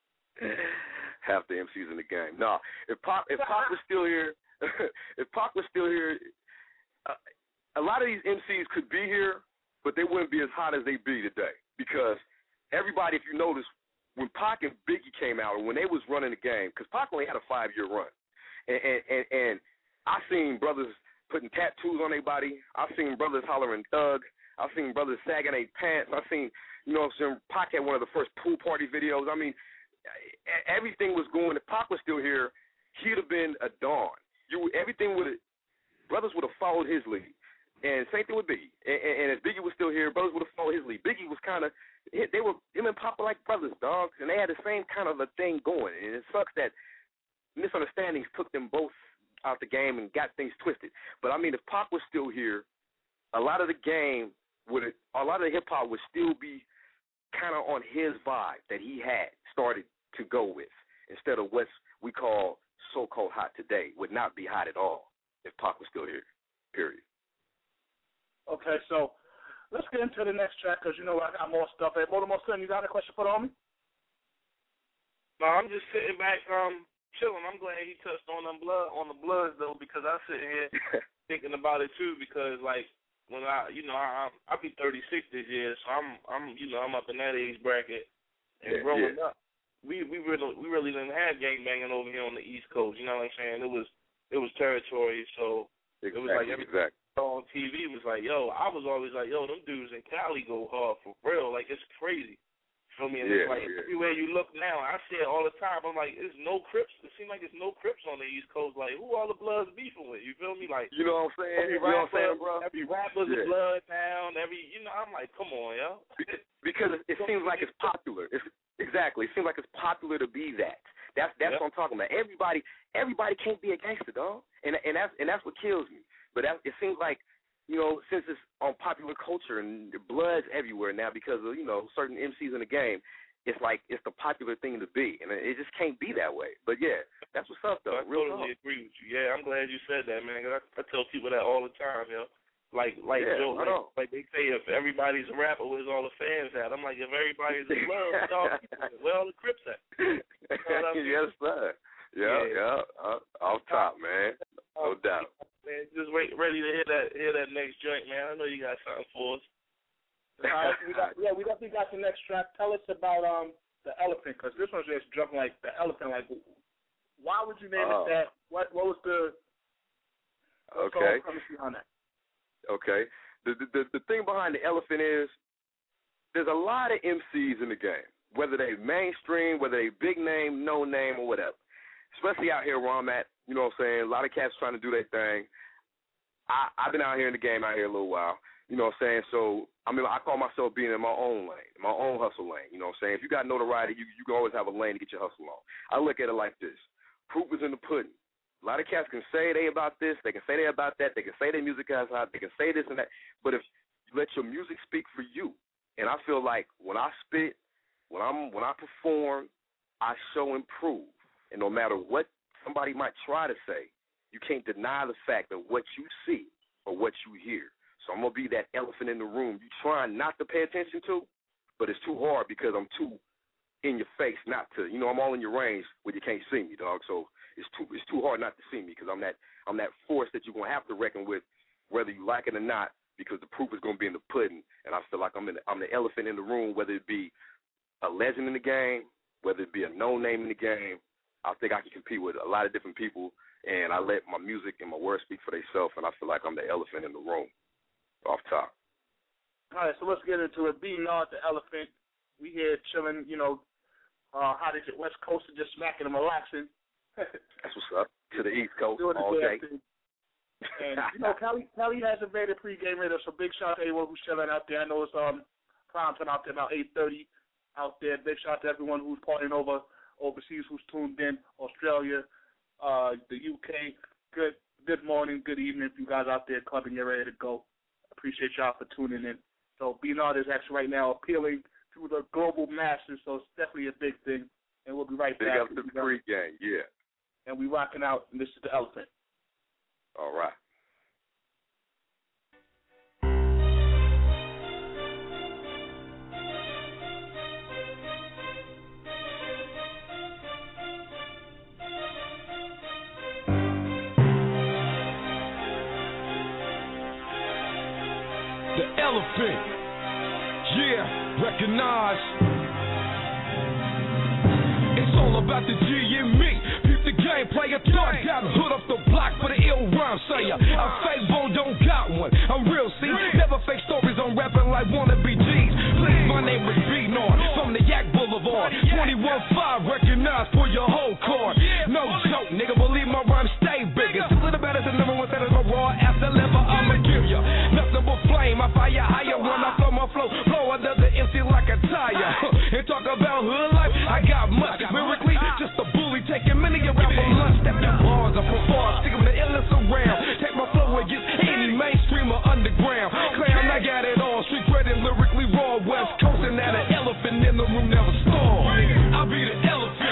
Half the MCs in the game. No, if Pac was still here, if Pac was still here, a lot of these MCs could be here, but they wouldn't be as hot as they be today. Because everybody, if you notice, when Pac and Biggie came out, or when they was running the game, because Pac only had a 5-year run, and I seen brothers putting tattoos on their body. I seen brothers hollering thug. I seen brothers sagging their pants. I seen, Pac had one of the first pool party videos. I mean, everything was going. If Pac was still here, he'd have been a dawn. Brothers would have followed his lead. And same thing with Biggie. And if Biggie was still here, brothers would have followed his lead. Biggie was kind of, him and Papa like brothers, dogs, and they had the same kind of a thing going. And it sucks that misunderstandings took them both out the game and got things twisted. But, I mean, if Pac was still here, a lot of the hip-hop would still be kind of on his vibe that he had started to go with, instead of what we call so-called hot today would not be hot at all if Pac was still here, period. Okay, so let's get into the next track because, I got more stuff. Hey, Baltimore Slim, you got a question for the homie? No, I'm just sitting back, chilling. I'm glad he touched on the Bloods, though, because I'm sitting here thinking about it, too, because, like, when I'll be 36 this year, so I'm up in that age bracket. And growing up, we really didn't have gangbanging over here on the East Coast, you know what I'm saying? It was territory, so it was like everything on TV was like, yo, I was always like, yo, them dudes in Cali go hard for real. Like, it's crazy. Feel me? And it's like everywhere you look now, I see it all the time. I'm like, there's no Crips. It seems like there's no Crips on the East Coast. Like, who all the Bloods beefing with? You feel me? Like, you know what I'm saying? Bro? Every rapper's a Blood now. I'm like, come on, yo. Because it seems like it's popular. Exactly. It seems like it's popular to be that. That's what I'm talking about. Everybody can't be a gangster, dog. And that's what kills me. But it seems like, since it's on popular culture and Blood's everywhere now because of, certain MCs in the game, it's like it's the popular thing to be. And it just can't be that way. But, yeah, that's what's up, though. I totally agree with you. Yeah, I'm glad you said that, man. I tell people that all the time, yo. Like they say, if everybody's a rapper, where's all the fans at? I'm like, if everybody's a Blood, where all the Crips at? Yes, sir. Yeah. Off top, man. No doubt. Man, just ready to hear that next joint, man. I know you got something for us. All right, we definitely got the next track. Tell us about the Elephant, because this one's just jumping like the Elephant. Like, why would you name it that? What was the premise behind that? Okay. The thing behind the Elephant is there's a lot of MCs in the game, whether they mainstream, whether they big name, no name, or whatever. Especially out here where I'm at, you know what I'm saying? A lot of cats trying to do their thing. I've been out here in the game out here a little while, you know what I'm saying? So, I call myself being in my own lane, my own hustle lane, you know what I'm saying? If you got notoriety, you can always have a lane to get your hustle on. I look at it like this. Proof is in the pudding. A lot of cats can say they about this, they can say they about that, they can say their music is hot, they can say this and that, but if you let your music speak for you, and I feel like when I spit, when I perform, I show and prove. And no matter what somebody might try to say, you can't deny the fact of what you see or what you hear. So I'm going to be that elephant in the room you trying not to pay attention to, but it's too hard because I'm too in your face not to. I'm all in your range where you can't see me, dog. So it's too hard not to see me because I'm that force that you're going to have to reckon with whether you like it or not, because the proof is going to be in the pudding. And I feel like I'm the elephant in the room, whether it be a legend in the game, whether it be a no name in the game. I think I can compete with a lot of different people, and I let my music and my words speak for themselves, and I feel like I'm the elephant in the room off top. All right, so let's get into it. B-Nard, the Elephant. We here chilling, how did it, West Coast are just smacking and relaxing. That's what's up. To the East Coast all day. And, Cali has invaded pregame radio, so big shout out to everyone who's chilling out there. I know it's prime time out there, about 8:30 out there. Big shout out to everyone who's partying overseas, who's tuned in, Australia, the UK. Good morning, good evening if you guys out there clubbing, you're ready to go. Appreciate y'all for tuning in. So B-Nard is actually right now appealing to the global masses, so it's definitely a big thing. And we'll be right back. Big up to the pregame, yeah. And we rocking out, and this is the Elephant. All right. recognize. It's all about the G and me. Peep the game, play a thought, got a hood off the block for the ill rhyme sayer. I fake bone, don't got one. I'm real, see. Never fake stories on rapping like wannabe G's. Please, my name is B-Nord from the Yak Boulevard. 21-5, recognize for your whole card. No joke, nigga, believe my rhymes stay bigger. Still the baddest and number one setters, my raw after liver, I'ma give ya nothing but flame. I fire higher when I flow my flow. Blow another MC like a tire. And talk about hood life, I got much. Lyrically, just a bully, taking many around for lunch. Step the bars up from far, sticking the illness around. Take my flow against any mainstream or underground. Clown, I got it all. Street cred and lyrically raw. West Coast and that an elephant in the room never stall. I'll be the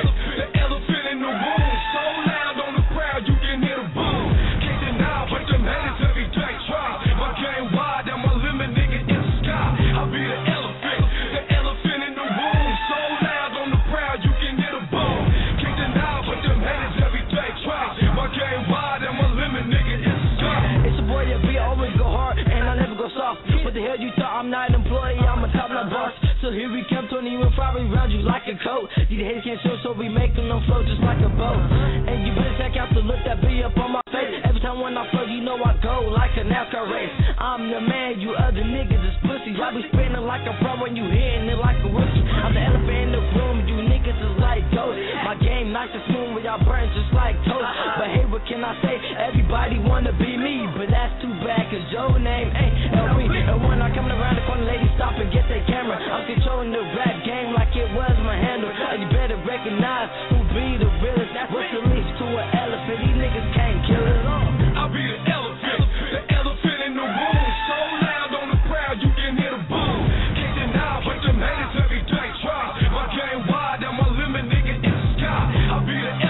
elephant in the room. So loud on the crowd, you can hear the boom. Can't deny, but them haters every day try. My game wide, and my limit, nigga, in the sky. I'll be the elephant in the room. So loud on the crowd, you can hear the boom. Can't deny, but them haters every day try. My game wide, and my limit, nigga, in the sky. It's a boy, yeah, I always go hard, and I never go soft. What the hell you thought? I'm not an employee, I'm a top-notch boss. So here we come, 21 probably round you like a coat. These haters can't show, so we making them flow just like a boat. And you better check out the look that be up on my face. Every time when I flow, you know I go like a NASCAR race. I'm the man, you other niggas is pussies. I be spinning like a pro when you hitting it like a rookie. I'm the elephant in the room, you niggas is like ghosts. My game nice and smooth, where y'all burn just like toast. But hey, what can I say? Everybody wanna be me, but that's too bad, cause your name ain't LB. And when I come around the corner, ladies stop and get their camera. I'm controlling the rap game like it was my handle. And you better recognize who be the realest. What's the least to an elephant? These niggas can't kill it all. I'll be the elephant in the room. So loud on the crowd, you can hear the boom. Can't deny, but them haters every day try. My game wide, and my limit, nigga, in the sky. I'll be the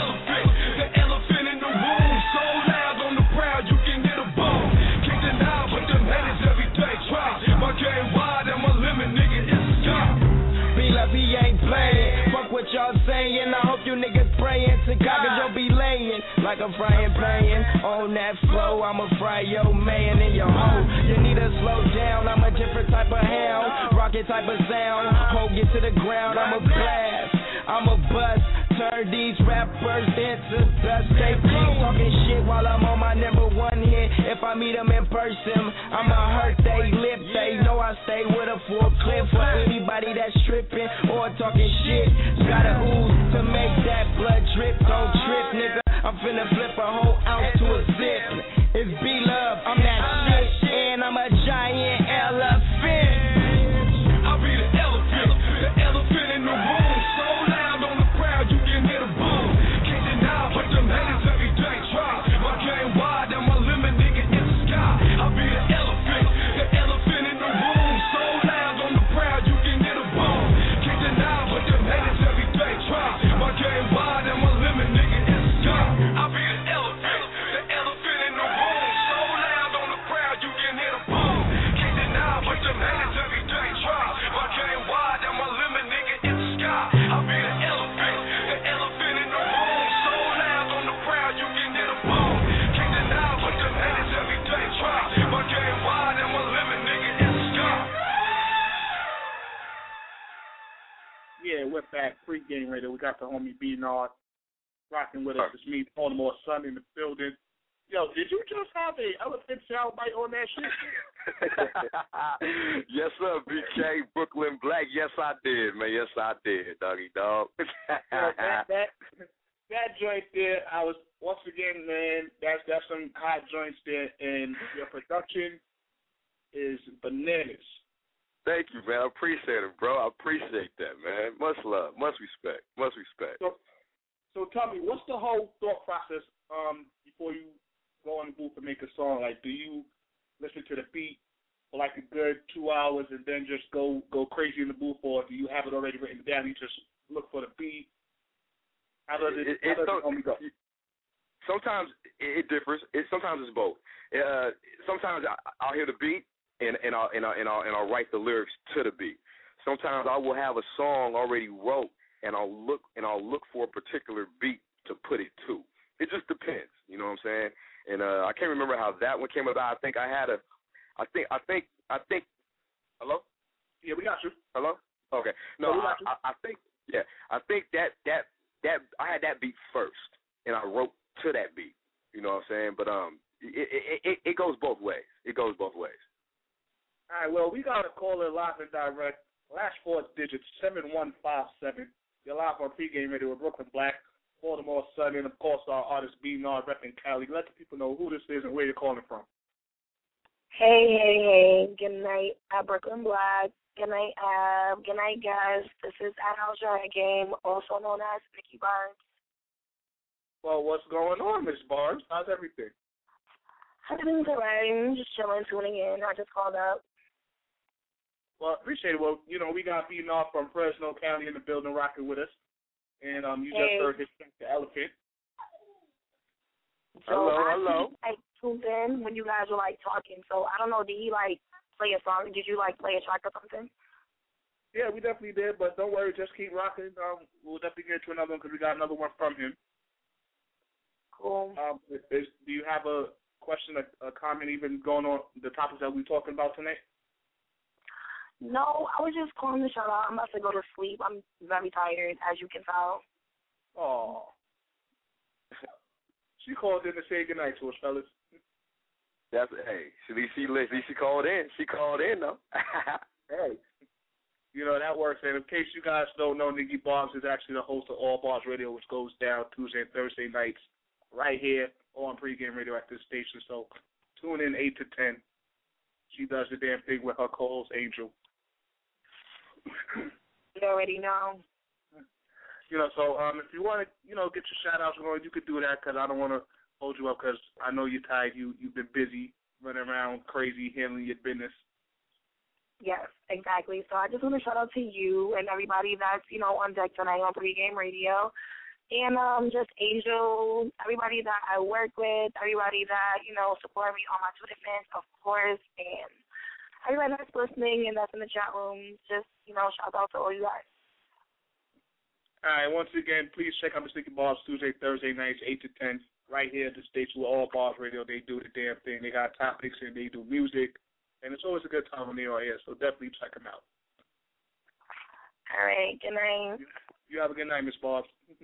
elephant in the room. So loud on the crowd, you can hear the boom. Can't deny, but them haters every day try. My game wide, and my limit, nigga, in the sky. B ain't playing. Fuck what y'all saying. I hope you niggas praying to God, cause you'll be laying like a frying pan on that flow. I'ma fry your man in your home. You need to slow down. I'm a different type of hound, rocket type of sound. Hold get to the ground. I'm a blast. I'm a bust. Turn these rappers into dust. They keep talking shit while I'm on my number one hit. If I meet them in person, I'ma hurt they lip. They know I stay with a full clip for anybody that's tripping or talking shit. Gotta ooze to make that blood drip. Don't trip, nigga. I'm finna flip a whole ounce to a zip. It's B-Love, I'm that shit, and I'm a giant elephant. I'll be the elephant in the room. So loud on the crowd, you can hear the boom. Can't deny, but them haters every day try. My game wide, and my limit, nigga, in the sky. I'll be the elephant in the room. So loud on the crowd, you can hear the boom. Can't deny, but them haters every day try. My game wide, and my limit, nigga, in the sky. I'll be the elephant in the room. So loud on the crowd, you can hear the boom. Can't deny, but them haters every day try. My game wide, and my limit, nigga, in the sky. I'll be the elephant in the room. So loud on the crowd, you can hear the boom. Can't deny, but them haters every day try. My game wide, and my limit, nigga, in the sky. Yeah, we're back. Pre-game radio. We got the homie B-Nord rocking with us. It's me, Baltimore Sun, in the building. Yo, did you just have a elephant soundbite on that shit? Yes, sir, BK, Brooklyn Black. Yes, I did, man. Yes, I did, doggy dog. that joint there, I was, once again, man, that's some hot joints there, and your production is bananas. Thank you, man. I appreciate it, bro. I appreciate that, man. Much love, much respect, much respect. So tell me, what's the whole thought process before you go in the booth and make a song? Like, do you listen to the beat for like a good 2 hours and then just go crazy in the booth, or do you have it already written down? You just look for the beat. How does it go? Sometimes it differs. Sometimes it's both. Sometimes I'll hear the beat and I'll write the lyrics to the beat. Sometimes I will have a song already wrote and I'll look for a particular beat to put it to. It just depends. You know what I'm saying? And I can't remember how that one came about. I think. Hello? Yeah, we got you. Hello? Okay. No, I think I think that I had that beat first, and I wrote to that beat. You know what I'm saying? But it goes both ways. It goes both ways. All right. Well, we got a caller live and direct. Last 4 digits 7157. You're live on Pregame Radio with Brooklyn Black, Baltimore Sun, and of course our artist B-Nard repping Cali. Let the people know who this is and where you're calling from. Hey. Good night, Brooklyn Black. Good night, Good night, guys. This is Al Game, also known as Nikki Barnes. Well, what's going on, Miss Barnes? How's everything? Everything's all right. I'm just chilling, tuning in. I just called up. Well, appreciate it. Well, you know, we got B-Nard from Fresno County in the building rocking with us. And you just heard his The Elephant. So hello. I tuned in when you guys were, talking. So, I don't know, did he, play a song? Did you, play a track or something? Yeah, we definitely did, but don't worry, just keep rocking. We'll definitely get to another one because we got another one from him. Cool. Do you have a question, a comment even going on the topics that we're talking about tonight? No, I was just calling to shout out. I'm about to go to sleep. I'm very tired, as you can tell. Oh. She called in to say goodnight to us, fellas. That's she called in. She called in though. Hey. You know, that works. And in case you guys don't know, Nikki Barnes is actually the host of All Bars Radio, which goes down Tuesday and Thursday nights right here on Pregame Radio at this station. So tune in 8 to 10. She does the damn thing with her co-host, Angel. You already know. You know, so if you want to, get your shout-outs going, you could do that because I don't want to hold you up because I know you're tired. You've been busy running around crazy handling your business. Yes, exactly. So I just want to shout out to you and everybody that's, on deck tonight on Pregame Radio. And just Angel, everybody that I work with, everybody that, support me on my Twitter fans, of course, and everybody that's listening and that's in the chat room, just, shout out to all you guys. All right, once again, please check out Miss Nikki Barnes Tuesday, Thursday nights, 8 to 10, right here at the station with All Bars Radio. They do the damn thing. They got topics and they do music, and it's always a good time when they are here, so definitely check them out. All right, good night. You have a good night, Miss Barnes.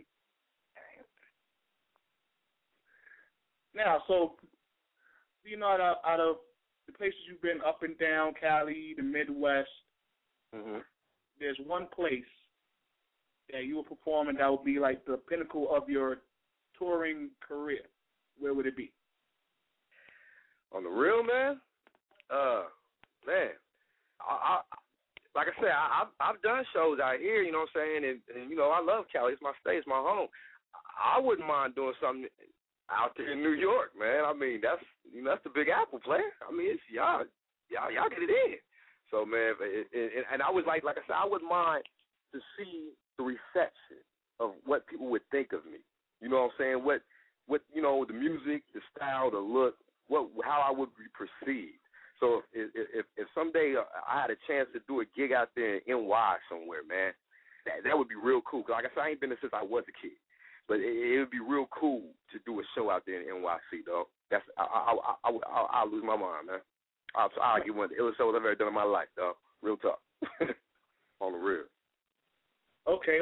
Now, so, out of the places you've been up and down, Cali, the Midwest, there's one place that you were performing that would be like the pinnacle of your touring career. Where would it be? On the real, man? Man, I like I said, I've done shows out here, you know what I'm saying, and I love Cali. It's my state, it's my home. I wouldn't mind doing something out there in New York, man. I mean, that's the Big Apple, player. I mean, it's y'all get it in. So, man, and I was like I said, I wouldn't mind to see the reception of what people would think of me. You know what I'm saying? What the music, the style, the look, how I would be perceived. So if someday I had a chance to do a gig out there in NY somewhere, man, that would be real cool. Cause like I said, I ain't been there since I was a kid. But it would be real cool to do a show out there in NYC, though. I'll lose my mind, man. I'll get one of the illest shows I've ever done in my life, though. Real talk. On the real. Okay.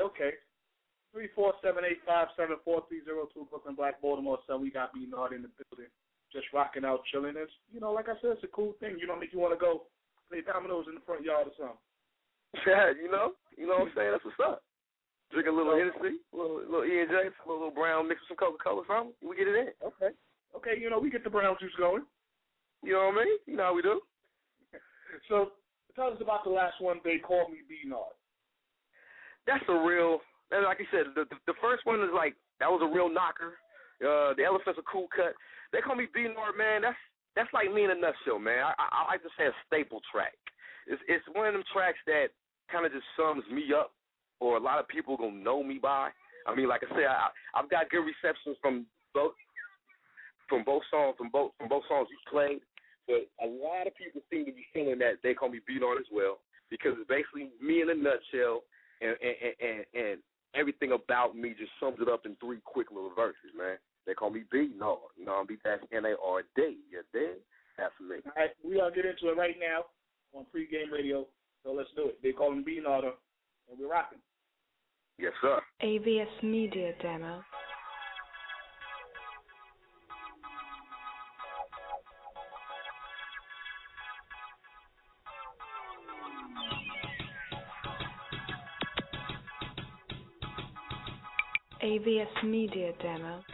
347-857-4302, Brooklyn Black, Baltimore. So we got B-Nard in the building, just rocking out, chilling. It's, like I said, it's a cool thing. Make you want to go play dominoes in the front yard or something. Yeah, you know what I'm saying? That's what's up. Drink a little Hennessy, a little E&J, a little brown mixed with some Coca-Cola or something. We get it in. Okay, we get the brown juice going. You know what I mean? You know how we do. So tell us about the last one. They called me B-Nard. That's a real, like you said, the first one is that was a real knocker. The Elephant's a cool cut. They call me B-Nard, man. That's like me in a nutshell, man. I like to say a staple track. It's one of them tracks that kind of just sums me up, or a lot of people gonna know me by. I mean, like I said, I've got good receptions from both songs you played, but a lot of people seem to be feeling that they call me B-Nard as well, because it's basically me in a nutshell, and everything about me just sums it up in 3 quick little verses, man. They call me B-Nard. I'm B-N-A-R-D. You dig? That's me. All right, we gonna get into it right now on Pregame Radio. So let's do it. They call him B-Nard And we're rocking. Yes, sir. AVS Media Demo. AVS Media Demo.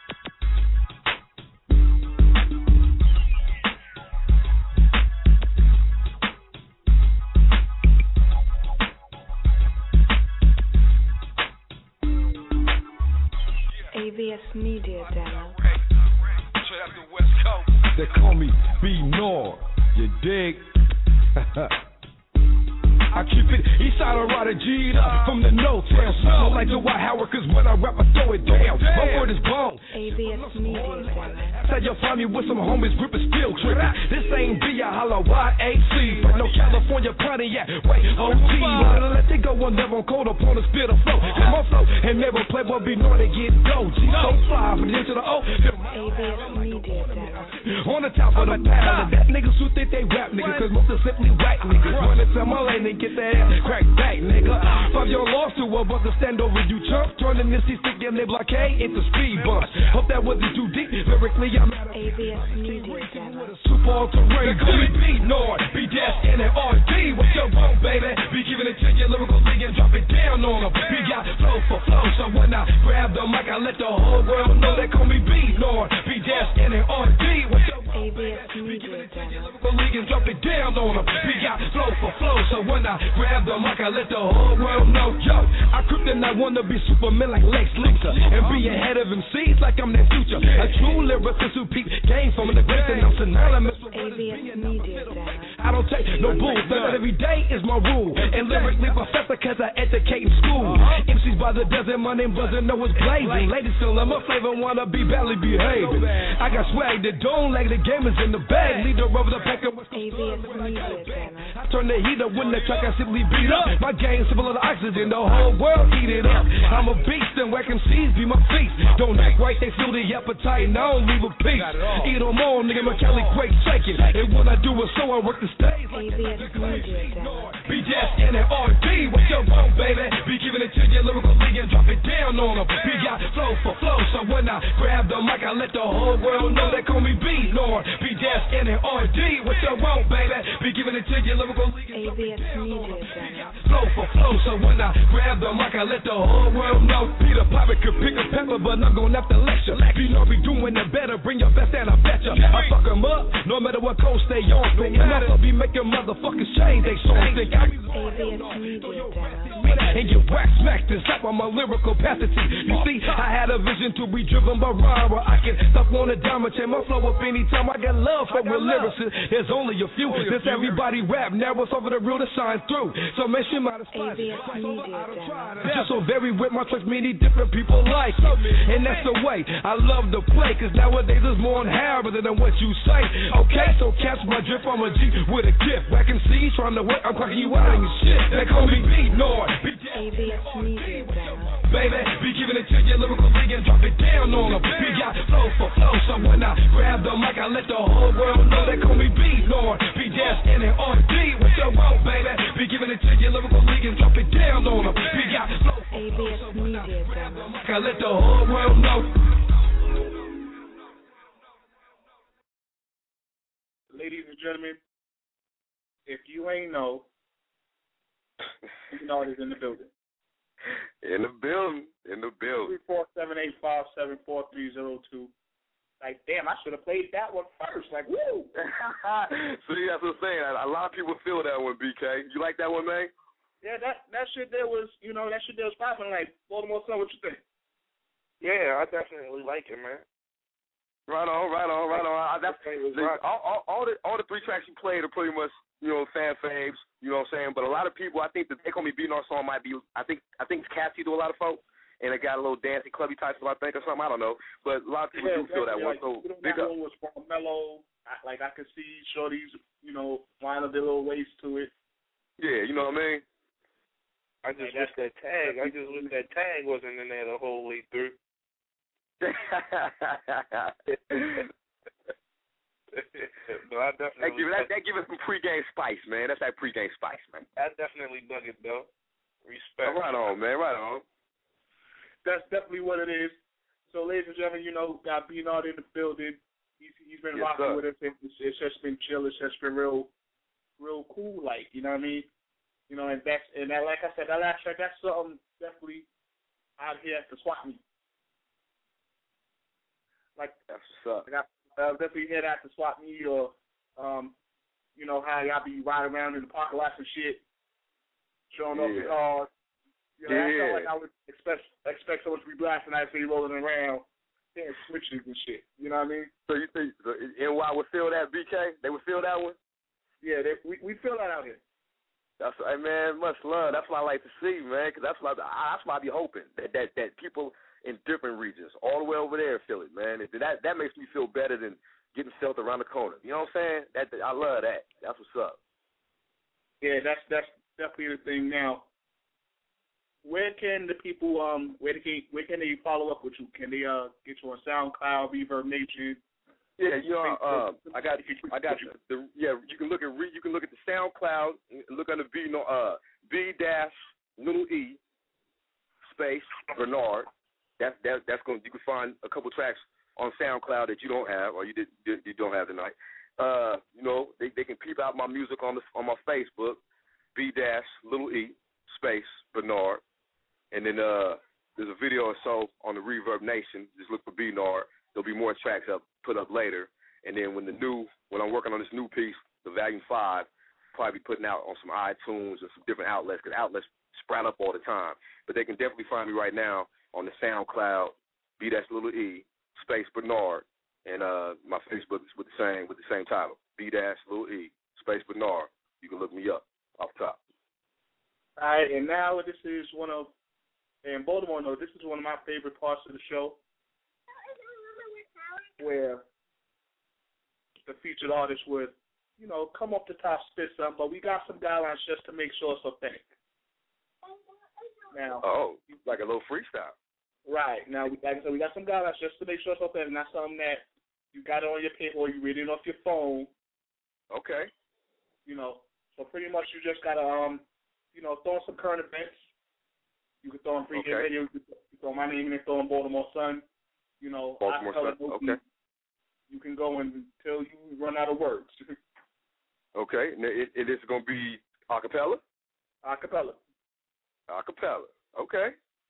AVS Media Demo. They call me B-Nord, you dig? I keep it east side of Ryder G'd up from the no-town. Sound like Dwight Howard, cause when I rap I throw it down. My word is bone. AVS Media Demo. That's how you'll find me with some homies gripping steel tripping. This ain't B, I holla YAC. But no California Pontiac, wait, OT. Wanna let it go, one never on cold upon the spit of flow. Come on, flow, and never play, but be known to get dough. G so fly from the end to the O. AVS Media Demo. On the top of the pile, that niggas who think they rap niggas, cause most are simply whack niggas. Wanna tell my lane and get that ass crack back, nigga. 5 year lost to a bust to stand over you chump. Turning this stick and they blockade into speed bumps. Hope that wasn't too deep. Lyrically, I'm out of AVS Media Demo. super alter range. Call me B-Nord, B-Dash, and R-D. What you want, baby? Be giving it to your lyrical league and drop it down on them. We got flow for flow, so when I grab the mic, I let the whole world know they call me B-Nord, B-Dash, and R-D. What you want? AVS Media Demo. League and drop it down on them. We got flow for flow, so when I grab the mic, I let the whole world know. Yo, I kryptonite wanna be Superman like Lex Luthor and be ahead of MCs like I'm their future. A true lyricist who peep game from the great and I'm synonymous with AVS Media Demo. I don't take no bull, that every day is my rule. And lyrically professor cause I educate in school. MCs by the dozen, my name doesn't know it's blazing. Ladies still love my flavor, wanna be badly behaving. I got swag that don't like the gamers in the bag. Leader of the pack of AVS Media Demo. I turn the heat up when the track I simply beat up. My game simple as oxygen, the whole world eat it up. I'm a beast and whack MCs be my feast. Don't act right, they feel the appetite and I don't leave a piece. Eat them all, nigga, my Kelly quake shaking. And when I do it so I work the stage. AVS Media Demo. Be just in an R&D, what you want, baby? Be giving it to your lyrical league and drop it down on them. We got flow for flow, so when I grab the mic, I let the whole world know they call me B-Nord. Be just in an R&D, what you want, baby? Be giving it to your lyrical league and drop it down on them. Flow for flow, so when I grab the mic, I let the whole world know. Peter Piper could pick a pepper, but I'm gonna have to lecture. You know be doing it better, bring your best and I betcha. I fuck 'em up, no matter what coast stay on. And also be making motherfuckers change they songs. Think I AVS Media Demo. and get whack smacked and slap on my lyrical capacity. You see, I had a vision to be driven by rhyme where I can stop on a dime and change my flow up anytime. I got love for real lyricists. There's only a few. Since everybody rap, now it's over the real to shine through. So make sure my AVS Media Demo. just so very with my tracks, many different people like it. And that's the way I love to play, cause nowadays there's more on Harvard than what you say. Okay, so catch my drip, I'm a G with a gift. Whacking C's, trying to work, I'm clocking you out of your shit. They call me B-Nord. AVS Media Demo. Baby, be giving it to your lyrical league and drop it down on them. We got flow for flow, so when I grab the mic, I let the whole world know they call me B-Nord. Be just in it R&D, what you want, baby? Be giving it to your lyrical league and drop it down on them. We got flow for AVS Media Demo. I let the whole world know. Ladies and gentlemen, if you ain't know, B-Nord is in the building. In the building. 347-857-4302. Like, damn, I should have played that one first. Like, woo! See, that's what I'm saying. A lot of people feel that one, BK. You like that one, man? Yeah, that shit there was, that shit there was popping. Like, Baltimore Sun, what you think? Yeah, I definitely like it, man. Right on. That's all the three tracks you played are pretty much, fan faves. You know what I'm saying? But a lot of people, I think the They Call Me B-Nord song might be, I think it's catchy to a lot of folks, and it got a little dancey, clubby type stuff, I think, or something. I don't know. But a lot of people do feel that one. So that one was mellow. I could see shorties, wind up their little waist to it. Yeah, you know what I mean? I just wish that tag wasn't in there the whole way through. But I definitely that give us some pregame spice, man. That's that pregame spice, man. I definitely dug it though. Respect. Right on, man. Right on. That's definitely what it is. So, ladies and gentlemen, got Bernard in the building. He's been rocking with us. It's just been chill. It's just been real cool, like, you know what I mean? And that, like I said, that last track, that's something definitely out here at the swap meet. Like, that's what's up. I definitely hear that at the swap meet, or how y'all be riding around in the parking lots and shit, showing off the cars. That's not like I would expect someone to be blasting that city, rolling around, hitting switches and shit. You know what I mean? So you think NY would feel that, BK? They would feel that one? Yeah, we feel that out here. That's right, man. Much love. That's what I like to see, man. Because that's what I be hoping that people in different regions, all the way over there, feel it, man. That makes me feel better than getting felt around the corner. You know what I'm saying? I love that. That's what's up. Yeah, that's definitely the thing. Now, where can the people where can they follow up with you? Can they get you on SoundCloud, Reverb Nation? Yeah, I got the you can look at the SoundCloud, look under B-E space Bernard. That's going. You can find a couple tracks on SoundCloud that you don't have or you don't have tonight. They can peep out my music on my Facebook, B-E space Bernard, and then there's a video or so on the Reverb Nation. Just look for Bernard. There'll be more tracks put up later, and then when I'm working on this new piece, the Volume 5, probably putting out on some iTunes and some different outlets, because outlets sprout up all the time. But they can definitely find me right now on the SoundCloud, B-E space Bernard, and my Facebook is with the same title, B-E space Bernard. You can look me up off top. All right, and now this is in Baltimore, this is one of my favorite parts of the show, where the featured artist would, come up the top, spit something, but we got some guidelines just to make sure it's authentic. Now, like a little freestyle. Right. Now, like I said, we got some guidelines just to make sure it's authentic, not something that you got it on your paper or you read it off your phone. Okay. So pretty much you just got to, throw in some current events. You can throw in pregame radio, you can throw my name in and throw in Baltimore Sun. Baltimore Sun, okay. You can go until you run out of words. Okay. Now, it is going to be a cappella? A cappella. A cappella. Okay.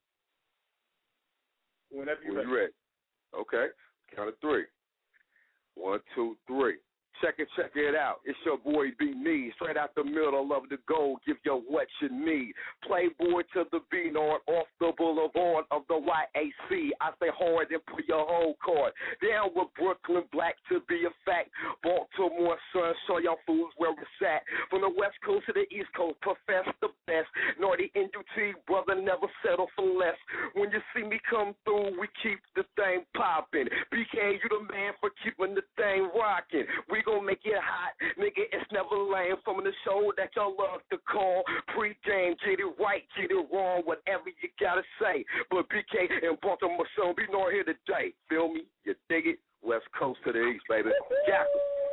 Whenever you're ready. Okay. Count of 3. 1, 2, 3. Check it out. It's your boy B-Me, straight out the middle of the gold. Give you what you need. Playboy to the B-Nord, off the boulevard of the YAC. I say hard and put your whole card. Down with Brooklyn Black to be a fact. Baltimore Sun, show y'all fools where it's at. From the West Coast to the East Coast, profess the best. Naughty NUT, brother, never settle for less. When you see me come through, we keep the thing popping. BK, you the man for keeping the thing rocking. We gonna make it hot, nigga, it's never lame. From the show that y'all love to call pre-game, get it right, get it wrong, whatever you gotta say. But BK and Baltimore Sun, be not here today. Feel me? You dig it? West Coast to the East, baby. Yes.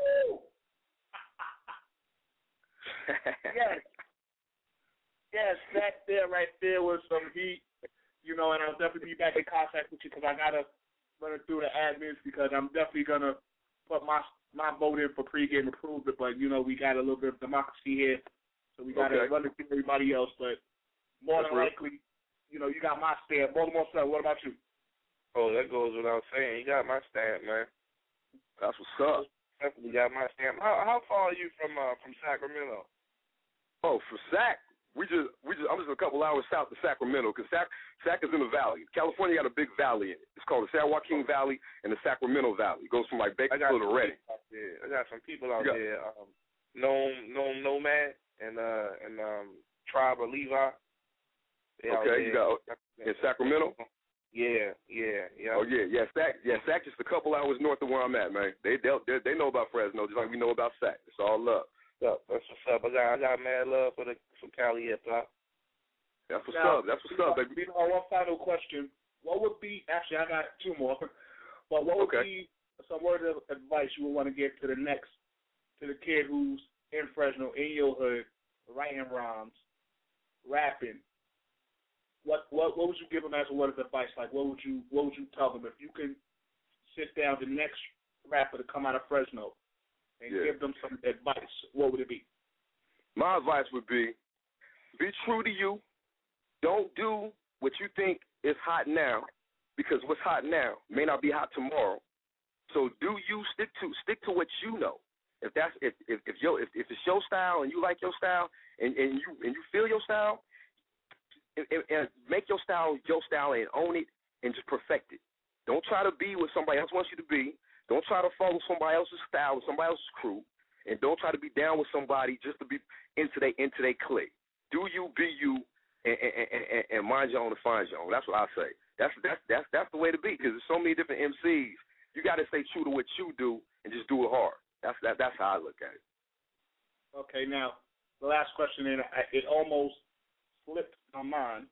Yes, that there right there was some heat, and I'll definitely be back in contact with you because I gotta run it through the admins because I'm definitely gonna put my vote in for pregame approved it, but we got a little bit of democracy here, so we got to run it through everybody else. But more than likely, you got my stamp. Baltimore Sun, what about you? Oh, that goes without saying. You got my stamp, man. That's what's up. Definitely got my stamp. How far are you from Sacramento? Oh, from Sac, I'm just a couple hours south of Sacramento because Sac is in the valley. California got a big valley in it. It's called the San Joaquin Valley and the Sacramento Valley. It goes from like Bakersfield to Redding. I got some people out there. Nomad and Tribe of Levi. Okay, you got in Sacramento. Yeah. Oh yeah. Sac just a couple hours north of where I'm at, man. They know about Fresno just like we know about Sac. It's all love. That's what's up. I got mad love for Cali hip hop. That's what's up. That's what's up, baby. One final question. What would be? Actually, I got 2 more. But what would be some word of advice you would want to give to the kid who's in Fresno, in your hood, writing rhymes, rapping, what would you give them as a word of advice? Like, what would you tell them if you can sit down the next rapper to come out of Fresno and give them some advice? What would it be? My advice would be true to you. Don't do what you think is hot now, because what's hot now may not be hot tomorrow. So do you stick to what you know. If it's your style and you like your style and you feel your style, and make your style and own it and just perfect it. Don't try to be what somebody else wants you to be. Don't try to follow somebody else's style or somebody else's crew, and don't try to be down with somebody just to be into their clique. Do you, be you, and mind your own and find your own. That's what I say. That's the way to be, because there's so many different MCs. You got to stay true to what you do and just do it hard. That's how I look at it. Okay, now the last question, and it almost slipped my mind,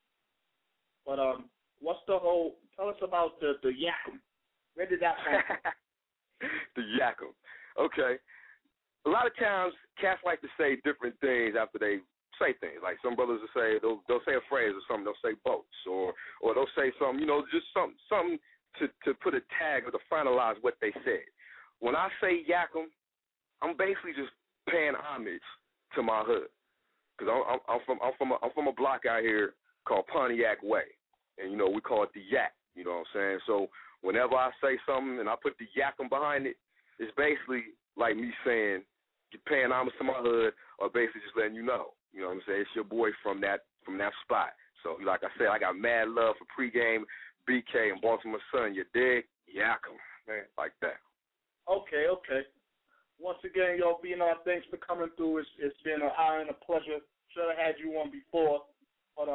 but what's the whole? Tell us about the Yakum. Where did that come from? The Yakum. Okay. A lot of times, cats like to say different things after they say things. Like some brothers will say, they'll say a phrase or something. They'll say boats, or they'll say something. Just something to put a tag or to finalize what they said. When I say Yakum, I'm basically just paying homage to my hood, because I'm from a block out here called Pontiac Way, and we call it the Yak. You know what I'm saying? So whenever I say something and I put the Yakum behind it, it's basically like me saying you're paying homage to my hood, or basically just letting you know. You know what I'm saying? It's your boy from that spot. So like I said, I got mad love for pregame, BK, and Baltimore Sun. You dig? Yakum, man, like that. Okay. Once again, yo, B&R, thanks for coming through. It's been an honor and a pleasure. Should have had you on before, but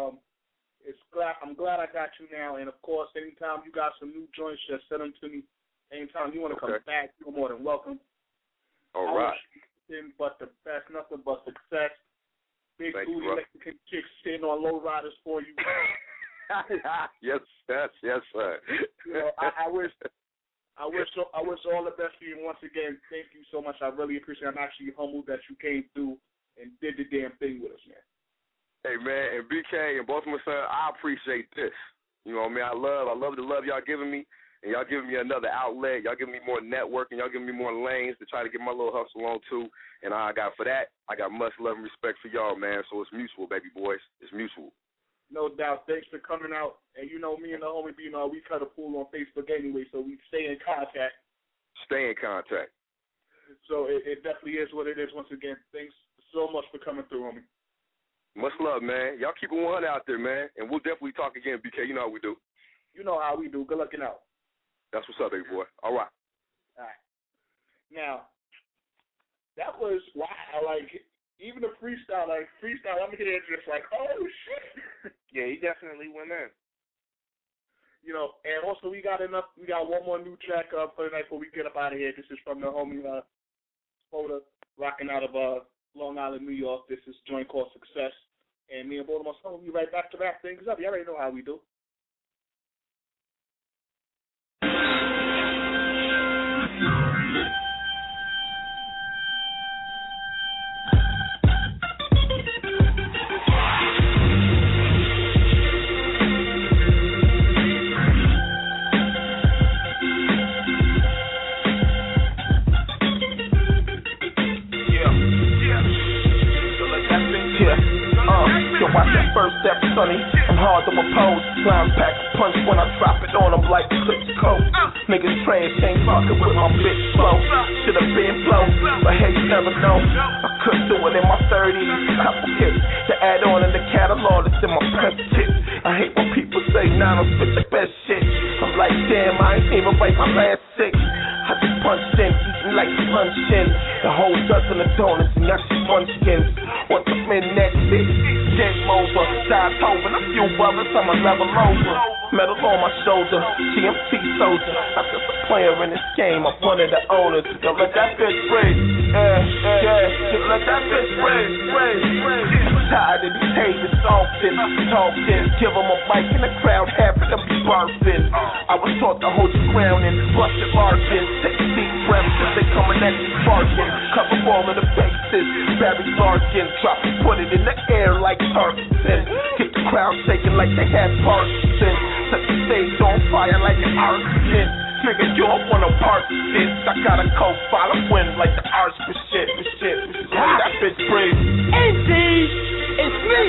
I'm glad I got you now. And of course, anytime you got some new joints, just send them to me. Anytime you want to come back, you're more than welcome. All right. Nothing but the best, nothing but success. Big booty Mexican chicks sitting on low riders for you. Yes, sir. I wish all the best for you. Once again, thank you so much. I really appreciate it. I'm actually humbled that you came through and did the damn thing with us, man. Hey, man, and BK and Baltimore Sun, I appreciate this. You know what I mean? I love the love y'all giving me, and y'all giving me another outlet. Y'all giving me more networking. Y'all giving me more lanes to try to get my little hustle on, too. And I got much love and respect for y'all, man. So it's mutual, baby boys. It's mutual. No doubt. Thanks for coming out. And me and the homie B&R, we cut a pool on Facebook anyway, so we stay in contact. So it definitely is what it is. Once again, thanks so much for coming through, homie. Much love, man. Y'all keep it 100 out there, man. And we'll definitely talk again, BK. You know how we do. You know how we do. Good looking out. That's what's up, baby boy. All right. Now, that was wow. Like, even the freestyle, I'm here just like, oh, shit. Yeah, he definitely went in. And also we got one more new track for the night before we get up out of here. This is from the homie Spoda, rocking out of Long Island, New York. This is a joint called Success. And me and Baltimore Sun will be right back to wrap things up. You already know how we do. Watch that first step, sonny. I'm hard to oppose. Clown pack a punch when I drop it on them like Clips Coat. Niggas trash, ain't fucking with my bitch flow. Should've been flow, but hey, you never know. I could do it in my 30s. Couple hits to add on in the catalog that's in my press kit. I hate when people say, nah, I'm spit the best shit. I'm like, damn, I ain't even write my last 6. I just punched in, eating like luncheon. The whole dozen of donuts and that's munchkins. Once I'm in that bitch, game over. Dive over, a few brothers, I'm a level over. Metal on my shoulder, TMT soldier. I'm just a player in this game, I'm one of the owners. Yo, let that bitch breathe. Just let that bitch breathe. Tired of these haters talking. Give them a mic in the crowd, happy to be barfing. I was taught to hold your ground and bust your bargain. Take a deep breath, cause they coming at you sparking. Cover all of the bases, Barry Larkin. Drop and put it in the air like Parkinson. Get the crowd shaking like they had Parkinson. Set the stage on fire like an oxygen. Nigga, you don't wanna part this. I got a cold fire wind like the arch for shit. That bitch brave. Indeed, it's me.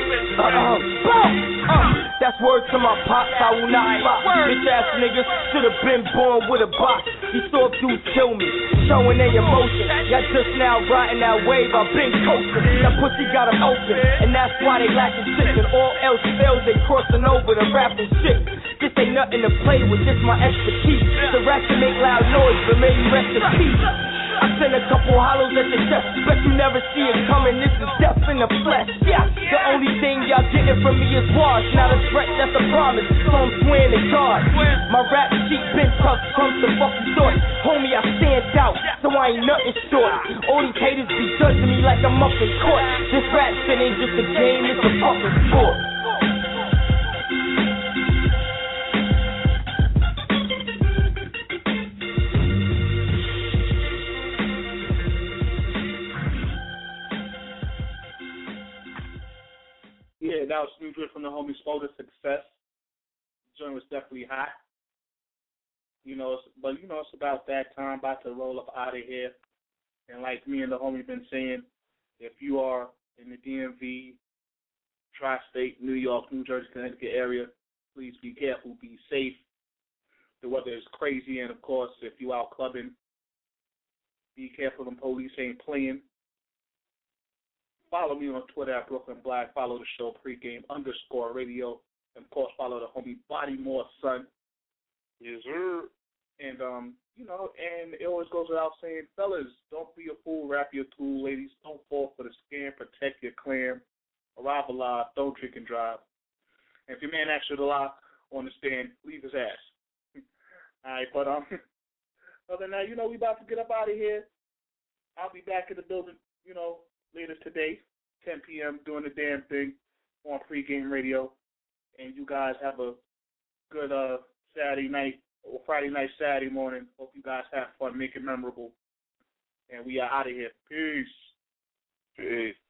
That's word to my pops, I will not stop. Bitch ass niggas should've been born with a box. These soft dudes kill me, showing their emotion. Y'all just now riding that wave, I've been coasting. That pussy got them open, and that's why they lacking shit. And all else fails, they crossing over to rapping shit. This ain't nothing to play with, this my expertise. The rap can make loud noise, but may you rest in peace. I send a couple hollows at your chest, bet you never see it coming, this is death in the flesh. Yeah, the only thing y'all getting from me is wash, not a threat, that's a promise, so I'm swearing to God. My rap sheet been tough, comes to fucking short. Homie, I stand out, so I ain't nothing short. All these haters be judging me like I'm up in court. This rap shit ain't just a game, it's a fucking sport. Yeah, that was Smooth Drip from the homie Spoda Success. The joint was definitely hot. It's about that time, about to roll up out of here. And like me and the homie been saying, if you are in the DMV, Tri-State, New York, New Jersey, Connecticut area, please be careful, be safe. The weather is crazy, and of course, if you out clubbing, be careful, the police ain't playing. Follow me on Twitter at Brooklyn Black. Follow the show pregame_radio. And, of course, follow the homie Bodymore Son. Yes, sir. And, and it always goes without saying, fellas, don't be a fool, rap your tool. Ladies, don't fall for the scam. Protect your clan. Arrive alive. Don't drink and drive. And if your man asks you to lie on the stand, leave his ass. All right, but other than that, we about to get up out of here. I'll be back in the building, later today, 10 p.m., doing the damn thing on pregame radio. And you guys have a good Saturday night or Friday night, Saturday morning. Hope you guys have fun, make it memorable. And we are out of here. Peace. Peace.